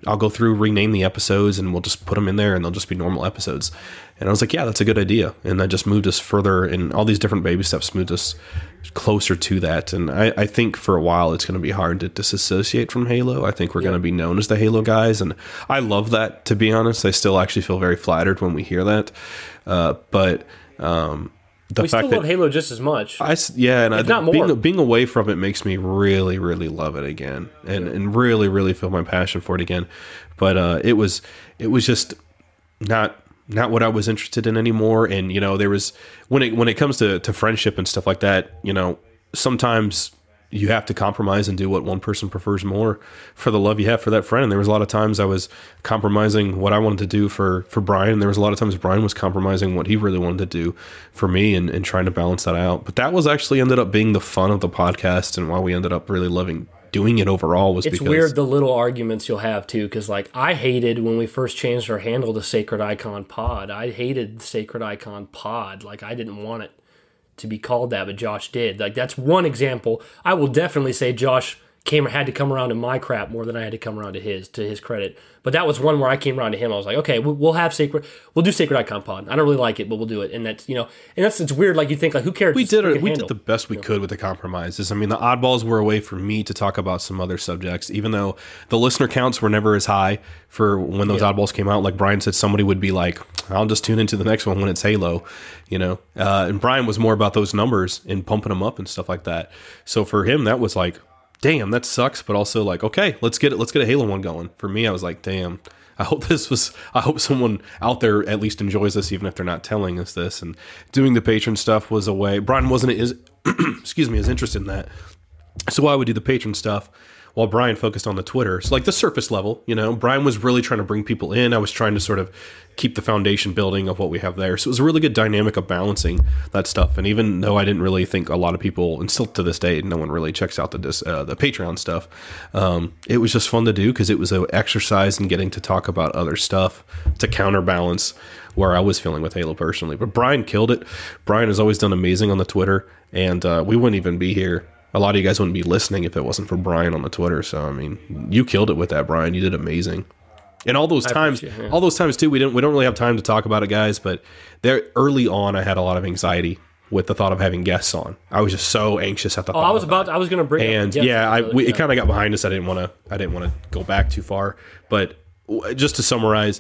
I'll go through, rename the episodes, and we'll just put them in there, and they'll just be normal episodes. And I was like, yeah, that's a good idea. And that just moved us further, and all these different baby steps moved us closer to that. And I, I think for a while it's going to be hard to disassociate from Halo. I think we're yeah. going to be known as the Halo guys, and I love that, to be honest. I still actually feel very flattered when we hear that. Uh, but um, the we fact still that love Halo just as much. I, yeah, and if I, not more. Being, being away from it makes me really, really love it again, and, yeah. and really, really feel my passion for it again. But uh, it was it was just not not what I was interested in anymore. And you know, there was when it when it comes to, to friendship and stuff like that, you know, sometimes you have to compromise and do what one person prefers more for the love you have for that friend. And there was a lot of times I was compromising what I wanted to do for, for Brian. And there was a lot of times Brian was compromising what he really wanted to do for me, and, and trying to balance that out. But that was actually ended up being the fun of the podcast, and why we ended up really loving doing it overall was it's because... It's weird the little arguments you'll have too, because like I hated when we first changed our handle to Sacred Icon Pod. I hated Sacred Icon Pod. Like I didn't want it to be called that, but Josh did. Like that's one example. I will definitely say Josh came had to come around to my crap more than I had to come around to his, to his credit. But that was one where I came around to him. I was like, okay, we'll have Sacred, we'll do Sacred Icon Pod. I don't really like it, but we'll do it. And that's, you know, and that's, it's weird. Like you think like, who cares? We did it. We handle, did the best we you know? could with the compromises. I mean, the oddballs were a way for me to talk about some other subjects, even though the listener counts were never as high for when those yeah. oddballs came out. Like Brian said, somebody would be like, I'll just tune into the next one when it's Halo, you know? Uh, and Brian was more about those numbers and pumping them up and stuff like that. So for him, that was like, damn, that sucks. But also like, okay, let's get it. Let's get a Halo one going. For me, I was like, damn, I hope this was, I hope someone out there at least enjoys this, even if they're not telling us this. And doing the patron stuff was a way. Brian wasn't as, excuse me, as interested in that. So I would do the patron stuff while Brian focused on the Twitter. So like the surface level, you know, Brian was really trying to bring people in. I was trying to sort of keep the foundation building of what we have there. So it was a really good dynamic of balancing that stuff. And even though I didn't really think a lot of people, and still to this day, no one really checks out the uh, the Patreon stuff, um, it was just fun to do because it was an exercise in getting to talk about other stuff to counterbalance where I was feeling with Halo personally. But Brian killed it. Brian has always done amazing on the Twitter, and uh, we wouldn't even be here. A lot of you guys wouldn't be listening if it wasn't for Brian on the Twitter. So, I mean, you killed it with that, Brian. You did amazing. And all those times, yeah. all those times too, we didn't, we don't really have time to talk about it, guys, but there early on, I had a lot of anxiety with the thought of having guests on. I was just so anxious at the oh, thought I was of about, that. I was going to bring and it yeah, I, we, it kind of got behind us. I didn't want to, I didn't want to go back too far, but just to summarize,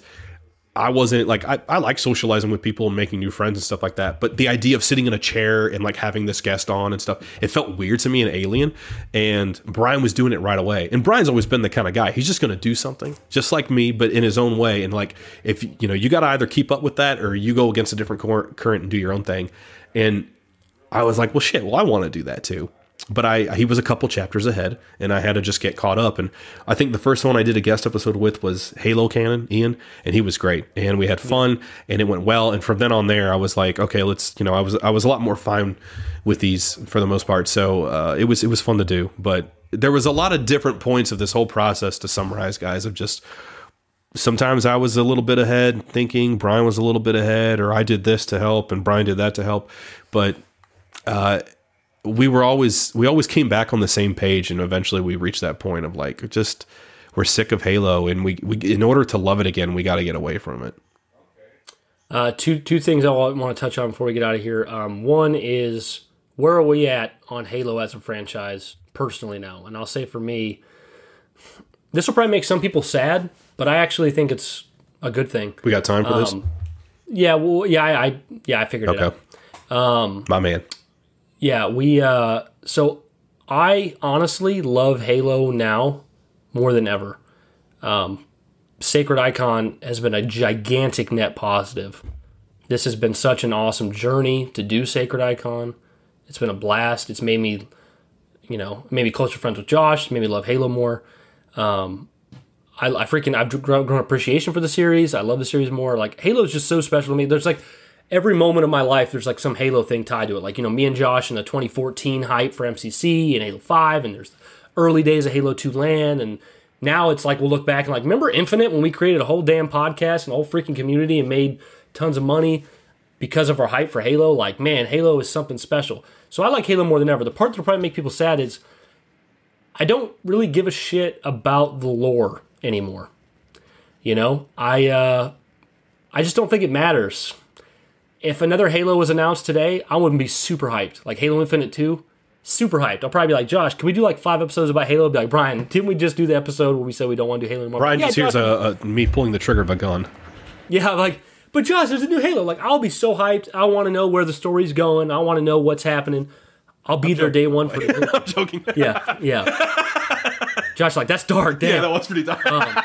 I wasn't like, I, I like socializing with people and making new friends and stuff like that. But the idea of sitting in a chair and like having this guest on and stuff, it felt weird to me and alien. And Brian was doing it right away. And Brian's always been the kind of guy, he's just going to do something just like me, but in his own way. And like, if you know, you got to either keep up with that or you go against a different current and do your own thing. And I was like, well, shit, well, I want to do that too. But I, he was a couple chapters ahead, and I had to just get caught up. And I think the first one I did a guest episode with was Halo Canon, Ian, and he was great. And we had fun, and it went well. And from then on there, I was like, okay, let's, you know, I was I was a lot more fine with these for the most part. So uh, it was it was fun to do. But there was a lot of different points of this whole process to summarize, guys, of just sometimes I was a little bit ahead thinking, Brian was a little bit ahead, or I did this to help, and Brian did that to help. But uh we were always, we always came back on the same page, and eventually we reached that point of like, just, we're sick of Halo, and we, we in order to love it again, we got to get away from it. Uh, two, two things I want to touch on before we get out of here. Um, one is, where are we at on Halo as a franchise personally now? And I'll say for me, this will probably make some people sad, but I actually think it's a good thing. We got time for um, this? Yeah, well, yeah, I, I yeah, I figured okay. it out. Um, My man. Yeah, we, uh, so I honestly love Halo now more than ever. Um, Sacred Icon has been a gigantic net positive. This has been such an awesome journey to do Sacred Icon. It's been a blast. It's made me, you know, made me closer friends with Josh, made me love Halo more. Um, I, I freaking, I've grown, grown appreciation for the series. I love the series more. Like, Halo is just so special to me. There's like, every moment of my life, there's like some Halo thing tied to it. Like, you know, me and Josh in the twenty fourteen hype for M C C and Halo five, and there's early days of Halo two LAN, and now it's like we'll look back and like, remember Infinite when we created a whole damn podcast and a whole freaking community and made tons of money because of our hype for Halo? Like, man, Halo is something special. So I like Halo more than ever. The part that'll probably make people sad is I don't really give a shit about the lore anymore. You know, I uh, I just don't think it matters. If another Halo was announced today, I wouldn't be super hyped. Like Halo Infinite two, super hyped. I'll probably be like, Josh, can we do like five episodes about Halo? I'll be like, Brian, didn't we just do the episode where we said we don't want to do Halo anymore? Brian yeah, just hears a, a, me pulling the trigger of a gun. Yeah, like, but Josh, there's a new Halo. Like, I'll be so hyped. I want to know where the story's going. I want to know what's happening. I'll be I'm there joking. day one for the I'm joking. Yeah, yeah. Josh, like, that's dark. Damn. Yeah, that was pretty dark. Um,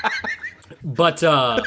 but, uh...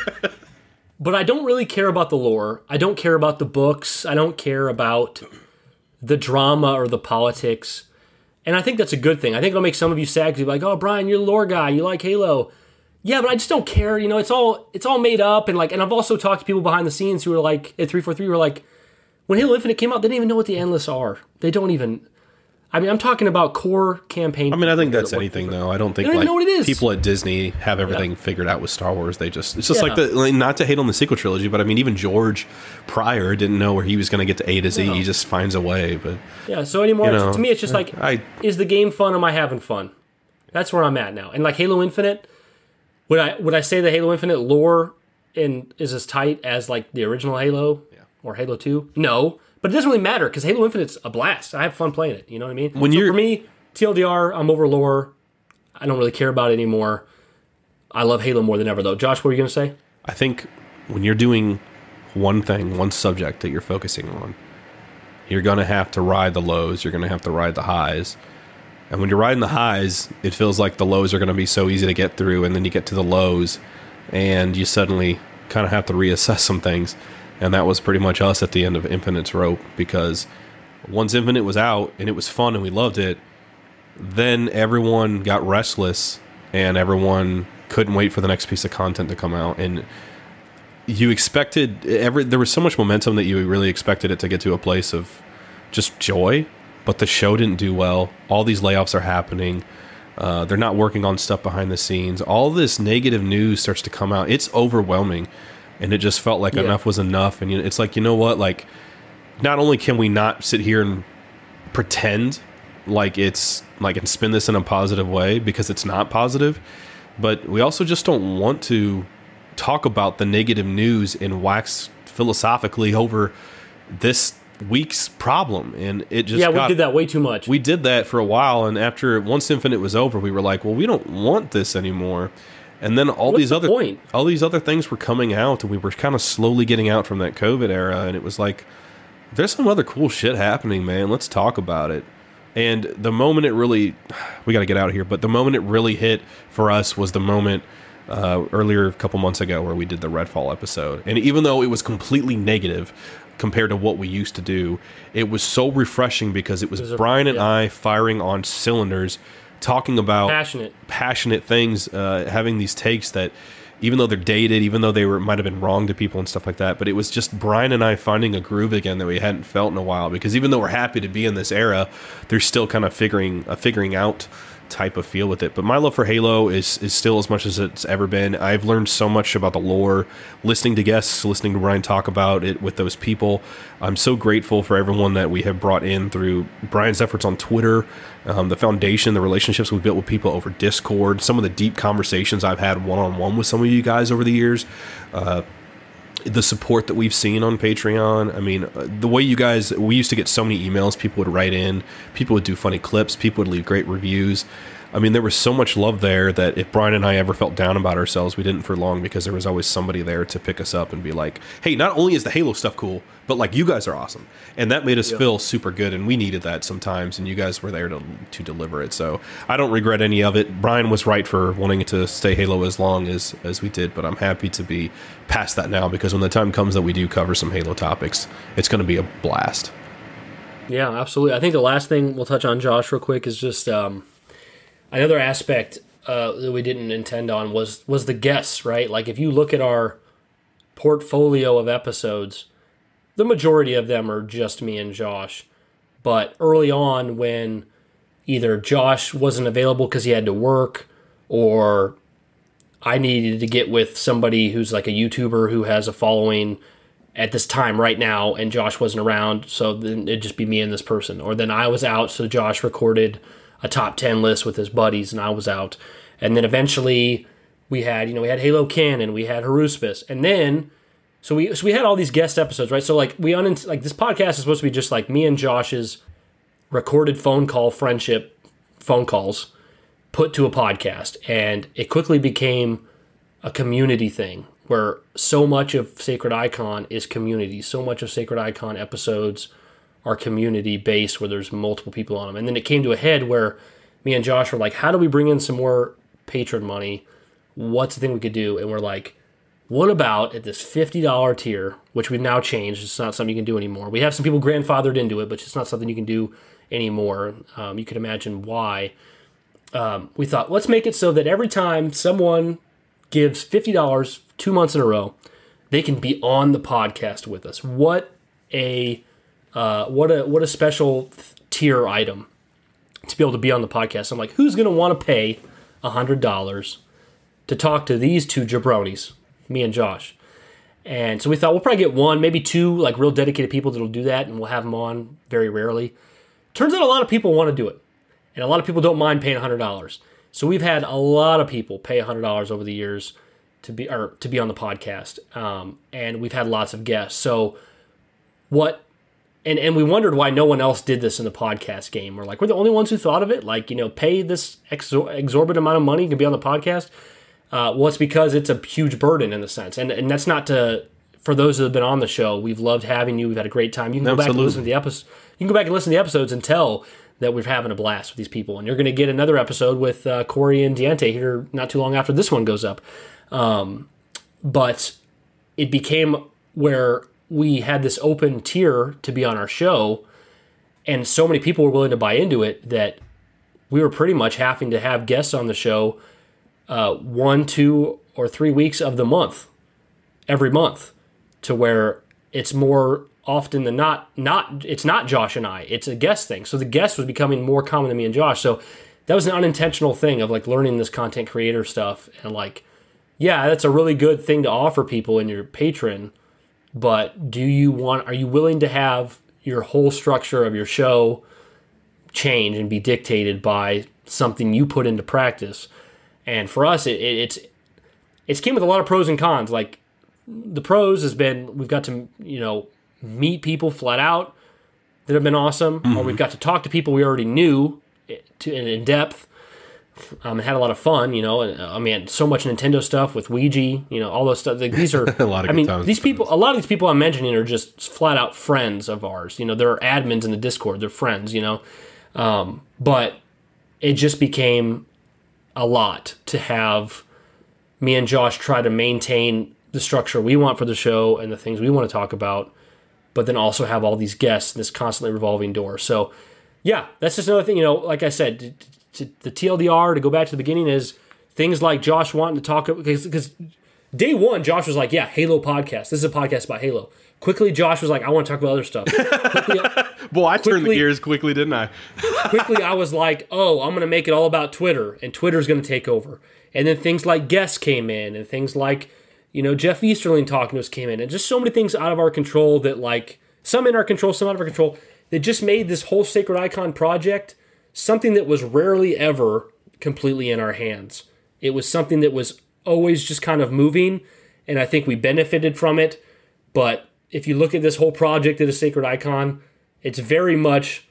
But I don't really care about the lore. I don't care about the books. I don't care about the drama or the politics. And I think that's a good thing. I think it'll make some of you sad because you're like, oh, Brian, you're the lore guy. You like Halo. Yeah, but I just don't care. You know, it's all it's all made up. And like, and I've also talked to people behind the scenes who are like, at three forty-three, who are like, when Halo Infinite came out, they didn't even know what the endless are. They don't even... I mean, I'm talking about core campaign. I mean, I think that's anything, though. I don't think don't like know what it is. people at Disney have everything yeah. figured out with Star Wars. They just it's just yeah. like the like, not to hate on the sequel trilogy, but I mean, even George Pryor didn't know where he was going to get to A to Z. No. He just finds a way. But yeah, so anymore, you know, to me, it's just like, I, is the game fun? Am I having fun? That's where I'm at now. And like Halo Infinite, would I would I say the Halo Infinite lore in is as tight as like the original Halo yeah. or Halo two? No. But it doesn't really matter because Halo Infinite's a blast. I have fun playing it. You know what I mean? When so you're, for me, T L D R, I'm over lore. I don't really care about it anymore. I love Halo more than ever, though. Josh, what were you going to say? I think when you're doing one thing, one subject that you're focusing on, you're going to have to ride the lows. You're going to have to ride the highs. And when you're riding the highs, it feels like the lows are going to be so easy to get through. And then you get to the lows, and you suddenly kind of have to reassess some things. And that was pretty much us at the end of Infinite's rope, because once Infinite was out and it was fun and we loved it, then everyone got restless and everyone couldn't wait for the next piece of content to come out. And you expected every there was so much momentum that you really expected it to get to a place of just joy, but the show didn't do well. All these layoffs are happening. Uh, they're not working on stuff behind the scenes. All this negative news starts to come out. It's overwhelming. And it just felt like yeah. enough was enough. And you know, it's like, you know what? Like, not only can we not sit here and pretend like it's like and spin this in a positive way because it's not positive, but we also just don't want to talk about the negative news and wax philosophically over this week's problem. And it just yeah, got, we did that way too much. We did that for a while, and after once Infinite was over, we were like, well, we don't want this anymore. And then all What's these the other point? all these other things were coming out, and we were kind of slowly getting out from that COVID era. And it was like, there's some other cool shit happening, man. Let's talk about it. And the moment it really, we got to get out of here. But the moment it really hit for us was the moment uh, earlier, a couple months ago, where we did the Redfall episode. And even though it was completely negative compared to what we used to do, it was so refreshing because it was, it was Brian a, yeah. and I firing on cylinders, talking about passionate passionate things, uh, having these takes that even though they're dated, even though they were might have been wrong to people and stuff like that, but it was just Brian and I finding a groove again that we hadn't felt in a while, because even though we're happy to be in this era, there's still kind of figuring a figuring out type of feel with it. But my love for Halo is is still as much as it's ever been. I've learned so much about the lore, listening to guests, listening to Brian talk about it with those people. I'm so grateful for everyone that we have brought in through Brian's efforts on Twitter, um, the foundation, the relationships we've built with people over Discord, some of the deep conversations I've had one-on-one with some of you guys over the years, uh, the support that we've seen on Patreon. I mean, the way you guys, we used to get so many emails, people would write in, people would do funny clips, people would leave great reviews. I mean, there was so much love there that if Brian and I ever felt down about ourselves, we didn't for long, because there was always somebody there to pick us up and be like, hey, not only is the Halo stuff cool, but like, you guys are awesome. And that made us yeah. feel super good, and we needed that sometimes, and you guys were there to to deliver it. So I don't regret any of it. Brian was right for wanting it to stay Halo as long as, as we did, but I'm happy to be past that now, because when the time comes that we do cover some Halo topics, it's going to be a blast. Yeah, absolutely. I think the last thing we'll touch on, Josh, real quick, is just... Um, Another aspect uh, that we didn't intend on was was the guests, right? Like, if you look at our portfolio of episodes, the majority of them are just me and Josh. But early on, when either Josh wasn't available because he had to work, or I needed to get with somebody who's like a YouTuber who has a following at this time right now, and Josh wasn't around, so then it'd just be me and this person. Or then I was out, so Josh recorded a top ten list with his buddies, and I was out. And then eventually we had, you know, we had Halo Canon, we had Haruspis, and then so we so we had all these guest episodes, right? So like we un like this podcast is supposed to be just like me and Josh's recorded phone call friendship phone calls put to a podcast, and it quickly became a community thing where so much of Sacred Icon is community. So much of Sacred Icon episodes are community based, where there's multiple people on them. And then it came to a head where me and Josh were like, how do we bring in some more patron money? What's the thing we could do? And we're like, what about at this fifty dollars tier, which we've now changed. It's not something you can do anymore. We have some people grandfathered into it, but it's not something you can do anymore. Um, you could imagine why. Um, we thought, let's make it so that every time someone gives fifty dollars two months in a row, they can be on the podcast with us. What a uh, what a what a special tier item to be able to be on the podcast. I'm like, who's going to want to pay one hundred dollars to talk to these two jabronis, me and Josh? And so we thought we'll probably get one, maybe two, like real dedicated people that'll do that, and we'll have them on very rarely. Turns out a lot of people want to do it, and a lot of people don't mind paying one hundred dollars. So we've had a lot of people pay one hundred dollars over the years to be or to be on the podcast, um, and we've had lots of guests. So what? And and we wondered why no one else did this in the podcast game. We're like, we're the only ones who thought of it. Like, you know, pay this exor- exorbitant amount of money to be on the podcast. Uh, well, it's because it's a huge burden in the sense, and and that's not to. For those that have been on the show, we've loved having you. We've had a great time. You can go Absolutely. back and listen to the episode. You can go back and listen to the episodes and tell that we're having a blast with these people. And you're going to get another episode with uh, Corey and Deante here not too long after this one goes up. Um, but it became where we had this open tier to be on our show, and so many people were willing to buy into it that we were pretty much having to have guests on the show uh, one, two, or three weeks of the month, every month, to where it's more often than not, not it's not Josh and I, it's a guest thing. So the guest was becoming more common than me and Josh. So that was an unintentional thing of like learning this content creator stuff, and like, yeah, that's a really good thing to offer people in your patron, but do you want, are you willing to have your whole structure of your show change and be dictated by something you put into practice? And for us, it, it, it's it's came with a lot of pros and cons. Like, the pros has been we've got to, you know, meet people flat out that have been awesome, mm-hmm. or we've got to talk to people we already knew to in, in depth, um, and had a lot of fun. You know, and I mean, so much Nintendo stuff with Ouija, you know, all those stuff. Like, these are a lot of I mean, times. these people, a lot of these people I'm mentioning are just flat out friends of ours. You know, they're admins in the Discord. They're friends. You know, um, but it just became a lot to have me and Josh try to maintain the structure we want for the show and the things we want to talk about, but then also have all these guests, this constantly revolving door. So, yeah, that's just another thing. You know, like I said, to, to, the T L D R, to go back to the beginning, is things like Josh wanting to talk, because because day one, Josh was like, yeah, Halo podcast. This is a podcast about Halo. Quickly, Josh was like, I want to talk about other stuff. Quickly, Boy, I quickly, turned the gears quickly, didn't I? quickly, I was like, oh, I'm going to make it all about Twitter, and Twitter's going to take over. And then things like guests came in, and things like, you know, Jeff Easterling talking to us came in, and just so many things out of our control that, like, some in our control, some out of our control, that just made this whole Sacred Icon project something that was rarely ever completely in our hands. It was something that was always just kind of moving, and I think we benefited from it. But if you look at this whole project at a Sacred Icon, it's very much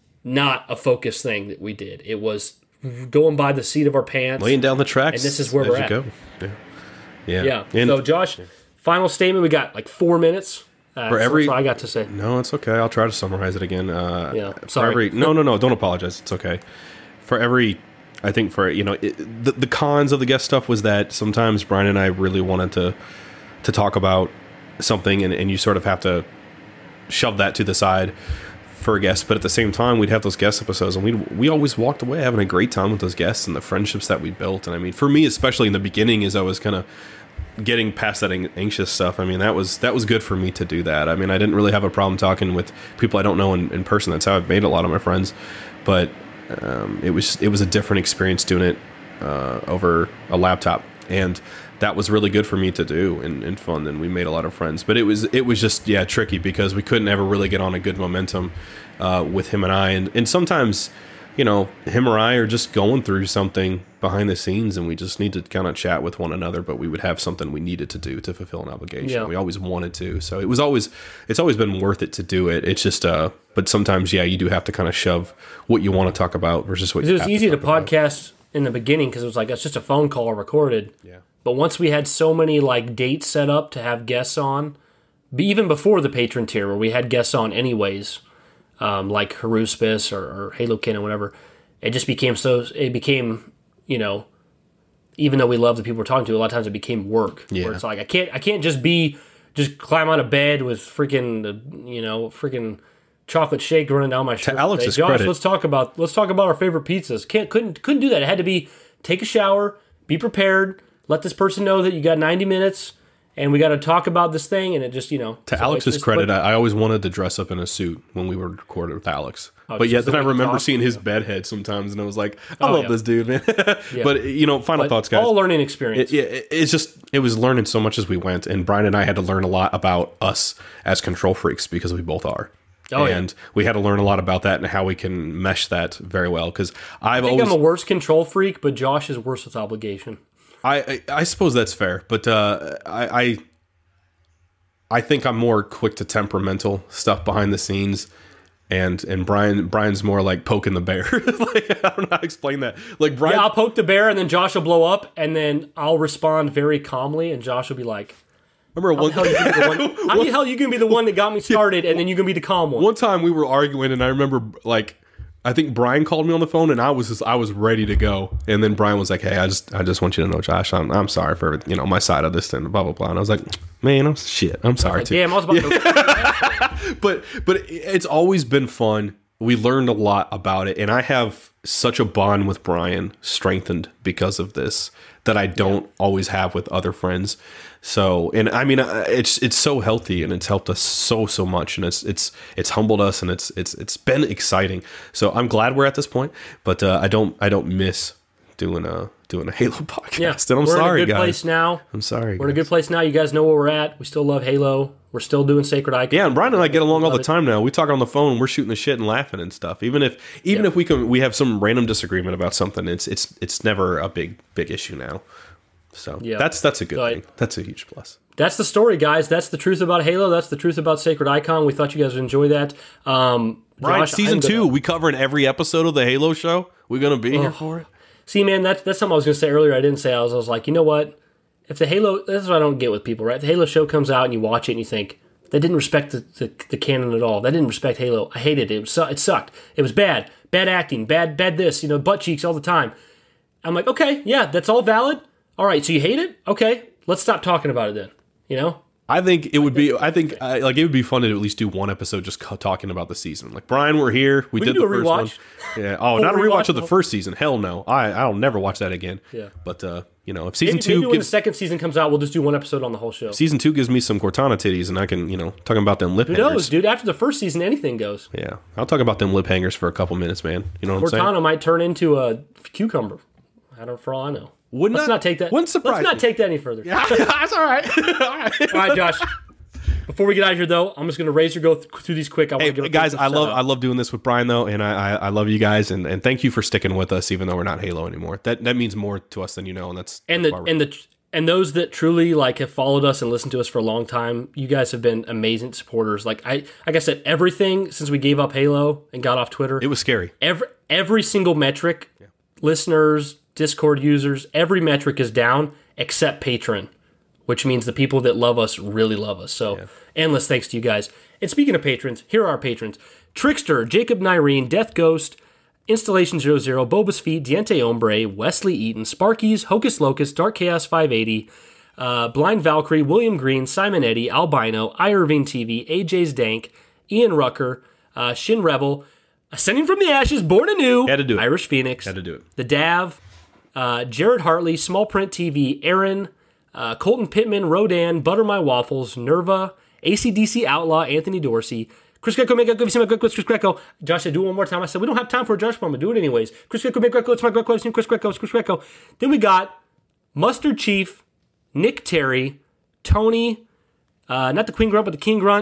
not a focused thing that we did. It was going by the seat of our pants, laying down the tracks, and this is where we're at. Go. Yeah. Yeah. Yeah. And so, Josh, final statement. We got like four minutes. Uh, for every, that's all I got to say. No, it's okay. I'll try to summarize it again. Uh, yeah. For Sorry. every, no, no, no. Don't apologize. It's okay. For every, I think for, you know, it, the, the cons of the guest stuff was that sometimes Brian and I really wanted to to talk about something, and, and you sort of have to shove that to the side for a guest. But at the same time, we'd have those guest episodes, and we we always walked away having a great time with those guests and the friendships that we built. And I mean, for me, especially in the beginning, as I was kind of getting past that anxious stuff, I mean, that was that was good for me to do that. I mean, I didn't really have a problem talking with people I don't know in, in person. That's how I've made a lot of my friends. But um, it was it was a different experience doing it uh, over a laptop, and that was really good for me to do and, and fun. And we made a lot of friends. But it was it was just yeah tricky because we couldn't ever really get on a good momentum uh, with him and I. And and sometimes you know, him or I are just going through something behind the scenes and we just need to kind of chat with one another, but we would have something we needed to do to fulfill an obligation. Yeah. We always wanted to. So it was always, it's always been worth it to do it. It's just, uh, but sometimes, yeah, you do have to kind of shove what you want to talk about versus what you It was have easy to, to talk podcast in the beginning because it was like, it's just a phone call recorded. Yeah. But once we had so many like dates set up to have guests on, be- even before the patron tier where we had guests on anyways, um, like Haruspis or, or Halo Ken or whatever, it just became so, it became, you know, even though we love the people we're talking to, a lot of times it became work. Yeah. Where it's like, I can't, I can't just be, just climb out of bed with freaking, you know, freaking chocolate shake running down my shirt. To Alex's Josh, credit. let's talk about, let's talk about our favorite pizzas. Can't, couldn't, couldn't do that. It had to be take a shower, be prepared, let this person know that you got ninety minutes and we got to talk about this thing. And it just, you know, To so Alex's it's just- credit, but- I, I always wanted to dress up in a suit when we were recording with Alex. Oh, but just yet the then I way you remember talk? seeing his bedhead sometimes and I was like, I Oh, love yeah. this dude, man. But, you know, final but thoughts, guys. all learning experience. It, it, it's just, it was learning so much as we went. And Brian and I had to learn a lot about us as control freaks because we both are. Oh, yeah. and we had to learn a lot about that and how we can mesh that very well. Because I've I think always, I'm a worse control freak, but Josh is worse with obligation. I, I I suppose that's fair, but uh, I, I I think I'm more quick to temperamental stuff behind the scenes, and and Brian Brian's more like poking the bear. Like I don't know how to explain that. Like Brian, Yeah, I'll poke the bear and then Josh will blow up and then I'll respond very calmly and Josh will be like, remember one how the hell you gonna be the one, how the hell you gonna be the one that got me started and then you gonna be the calm one? one time we were arguing, and I remember like. I think Brian called me on the phone, and I was just, I was ready to go. And then Brian was like, "Hey, I just I just want you to know, Josh, I'm I'm sorry for you know my side of this and blah blah blah." And I was like, "Man, I'm shit. I'm sorry Like, too." damn, I was about to but but it's always been fun. We learned a lot about it, and I have such a bond with Brian strengthened because of this that I don't always have with other friends. So, and I mean, uh, it's it's so healthy, and it's helped us so so much, and it's it's it's humbled us, and it's it's it's been exciting. So I'm glad we're at this point, but uh, I don't I don't miss doing a doing a Halo podcast. Yeah, and I'm we're sorry, in a good guys. place now. I'm sorry. We're in a guys. good place now. You guys know where we're at. We still love Halo. We're still doing Sacred Icon. Yeah, and Brian and I get along all the Love it. time now. We talk on the phone, we're shooting the shit and laughing and stuff. Even if even Yeah. if we can we have some random disagreement about something, it's it's it's never a big big issue now. So Yeah. that's that's a good So I- thing. That's a huge plus. That's the story, guys. That's the truth about Halo. That's the truth about Sacred Icon. We thought you guys would enjoy that. Um, Brian, Josh, season I'm gonna- two, we covering every episode of the Halo show. We're gonna be here for it. See, man, that's that's something I was going to say earlier. I didn't say. I was, I was like, you know what? If the Halo, this is what I don't get with people, right? If the Halo show comes out and you watch it and you think that didn't respect the, the, the canon at all. That didn't respect Halo. I hated it. It, was, su- it sucked. It was bad. Bad acting. Bad bad this. You know, butt cheeks all the time. I'm like, okay, yeah, that's all valid. All right, so you hate it? Okay, let's stop talking about it then. You know. I think it would be. I think uh, like it would be fun to at least do one episode just co- talking about the season. Like Brian, we're here. We, We did can the do a first rewatch. one. Yeah. Oh, not a rewatch rewatch of the first season. Hell no. I I'll never watch that again. Yeah. But uh, you know, if season Maybe, two maybe when the gives second season comes out, we'll just do one episode on the whole show. season two gives me some Cortana titties, and I can you know talking about them lip Who hangers. knows, dude? After the first season, anything goes. Yeah, I'll talk about them lip hangers for a couple minutes, man. You know what I'm saying? Cortana might turn into a cucumber. I don't. For all I know. Would Let's not, not take that. Wouldn't surprise Let's not me. take that any further. That's all right. all right. All right, Josh. Before we get out of here, though, I'm just going to razor go th- through these quick. I want Hey to give a guys, quick I love shout-out. I love doing this with Brian though, and I, I I love you guys, and, and thank you for sticking with us, even though we're not Halo anymore. That that means more to us than you know, and that's and that's the why we're- and the and those that truly like have followed us and listened to us for a long time. You guys have been amazing supporters. Like I like I said, everything since we gave up Halo and got off Twitter. it was scary. every every single metric, listeners, Discord users, every metric is down except Patreon, which means the people that love us really love us. So endless thanks to you guys. And speaking of patrons, here are our patrons: Trickster, Jacob Nyreen, Death Ghost, Installation zero zero, Boba's Feet, Diente Ombre, Wesley Eaton, Sparkies, Hocus Locus, Dark Chaos five eighty, uh, Blind Valkyrie, William Green, Simon Eddy, Albino, iIrving T V, A J's Dank, Ian Rucker, uh, Shin Rebel, Ascending from the Ashes, Born Anew, Had to do it. Irish Phoenix, Had to do it. The Dav, uh, Jared Hartley, Small Print T V, Aaron, uh, Colton Pittman, Rodan, Butter My Waffles, Nerva, A C D C Outlaw, Anthony Dorsey, Chris Greco, make Greco, my Greco, Chris Greco. Josh said, do it one more time. I said, we don't have time for a Josh, but I'm going to do it anyways. Chris Greco, make Greco, it's my Greco, it's Chris Greco, it's Chris Greco. Then we got Mustard Chief, Nick Terry, Tony, uh, not the Queen Grunt, but the King Grunt,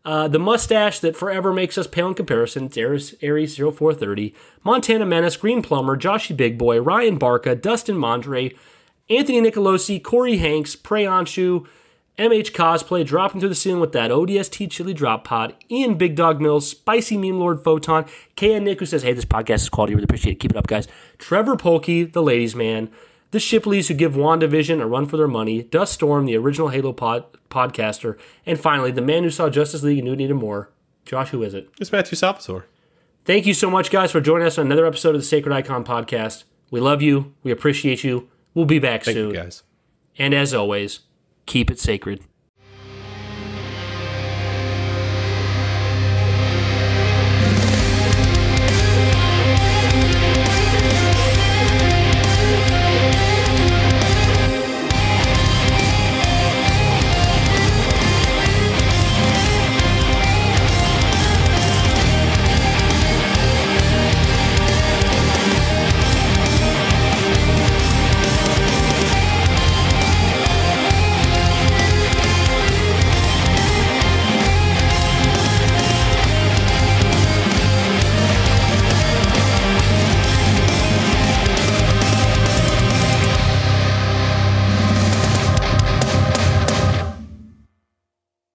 Uh, the mustache that forever makes us pale in comparison, it's Aries, Aries zero four thirty, Montana Menace, Green Plumber, Joshy Big Boy, Ryan Barca, Dustin Mondre, Anthony Nicolosi, Corey Hanks, Prey Anshu, M H Cosplay, dropping through the ceiling with that O D S T Chili Drop Pod, Ian Big Dog Mills, Spicy Meme Lord Photon, K N Nick, who says, hey, this podcast is quality, really appreciate it, keep it up, guys. Trevor Polkey, the ladies' man, the Shipleys, who give WandaVision a run for their money, Dust Storm, the original Halo pod- podcaster, and finally, the man who saw Justice League and knew it needed more. Josh, who is it? It's Matthew Salvatore. Thank you so much, guys, for joining us on another episode of the Sacred Icon Podcast. We love you. We appreciate you. We'll be back Thank soon. you, guys. And as always, keep it sacred.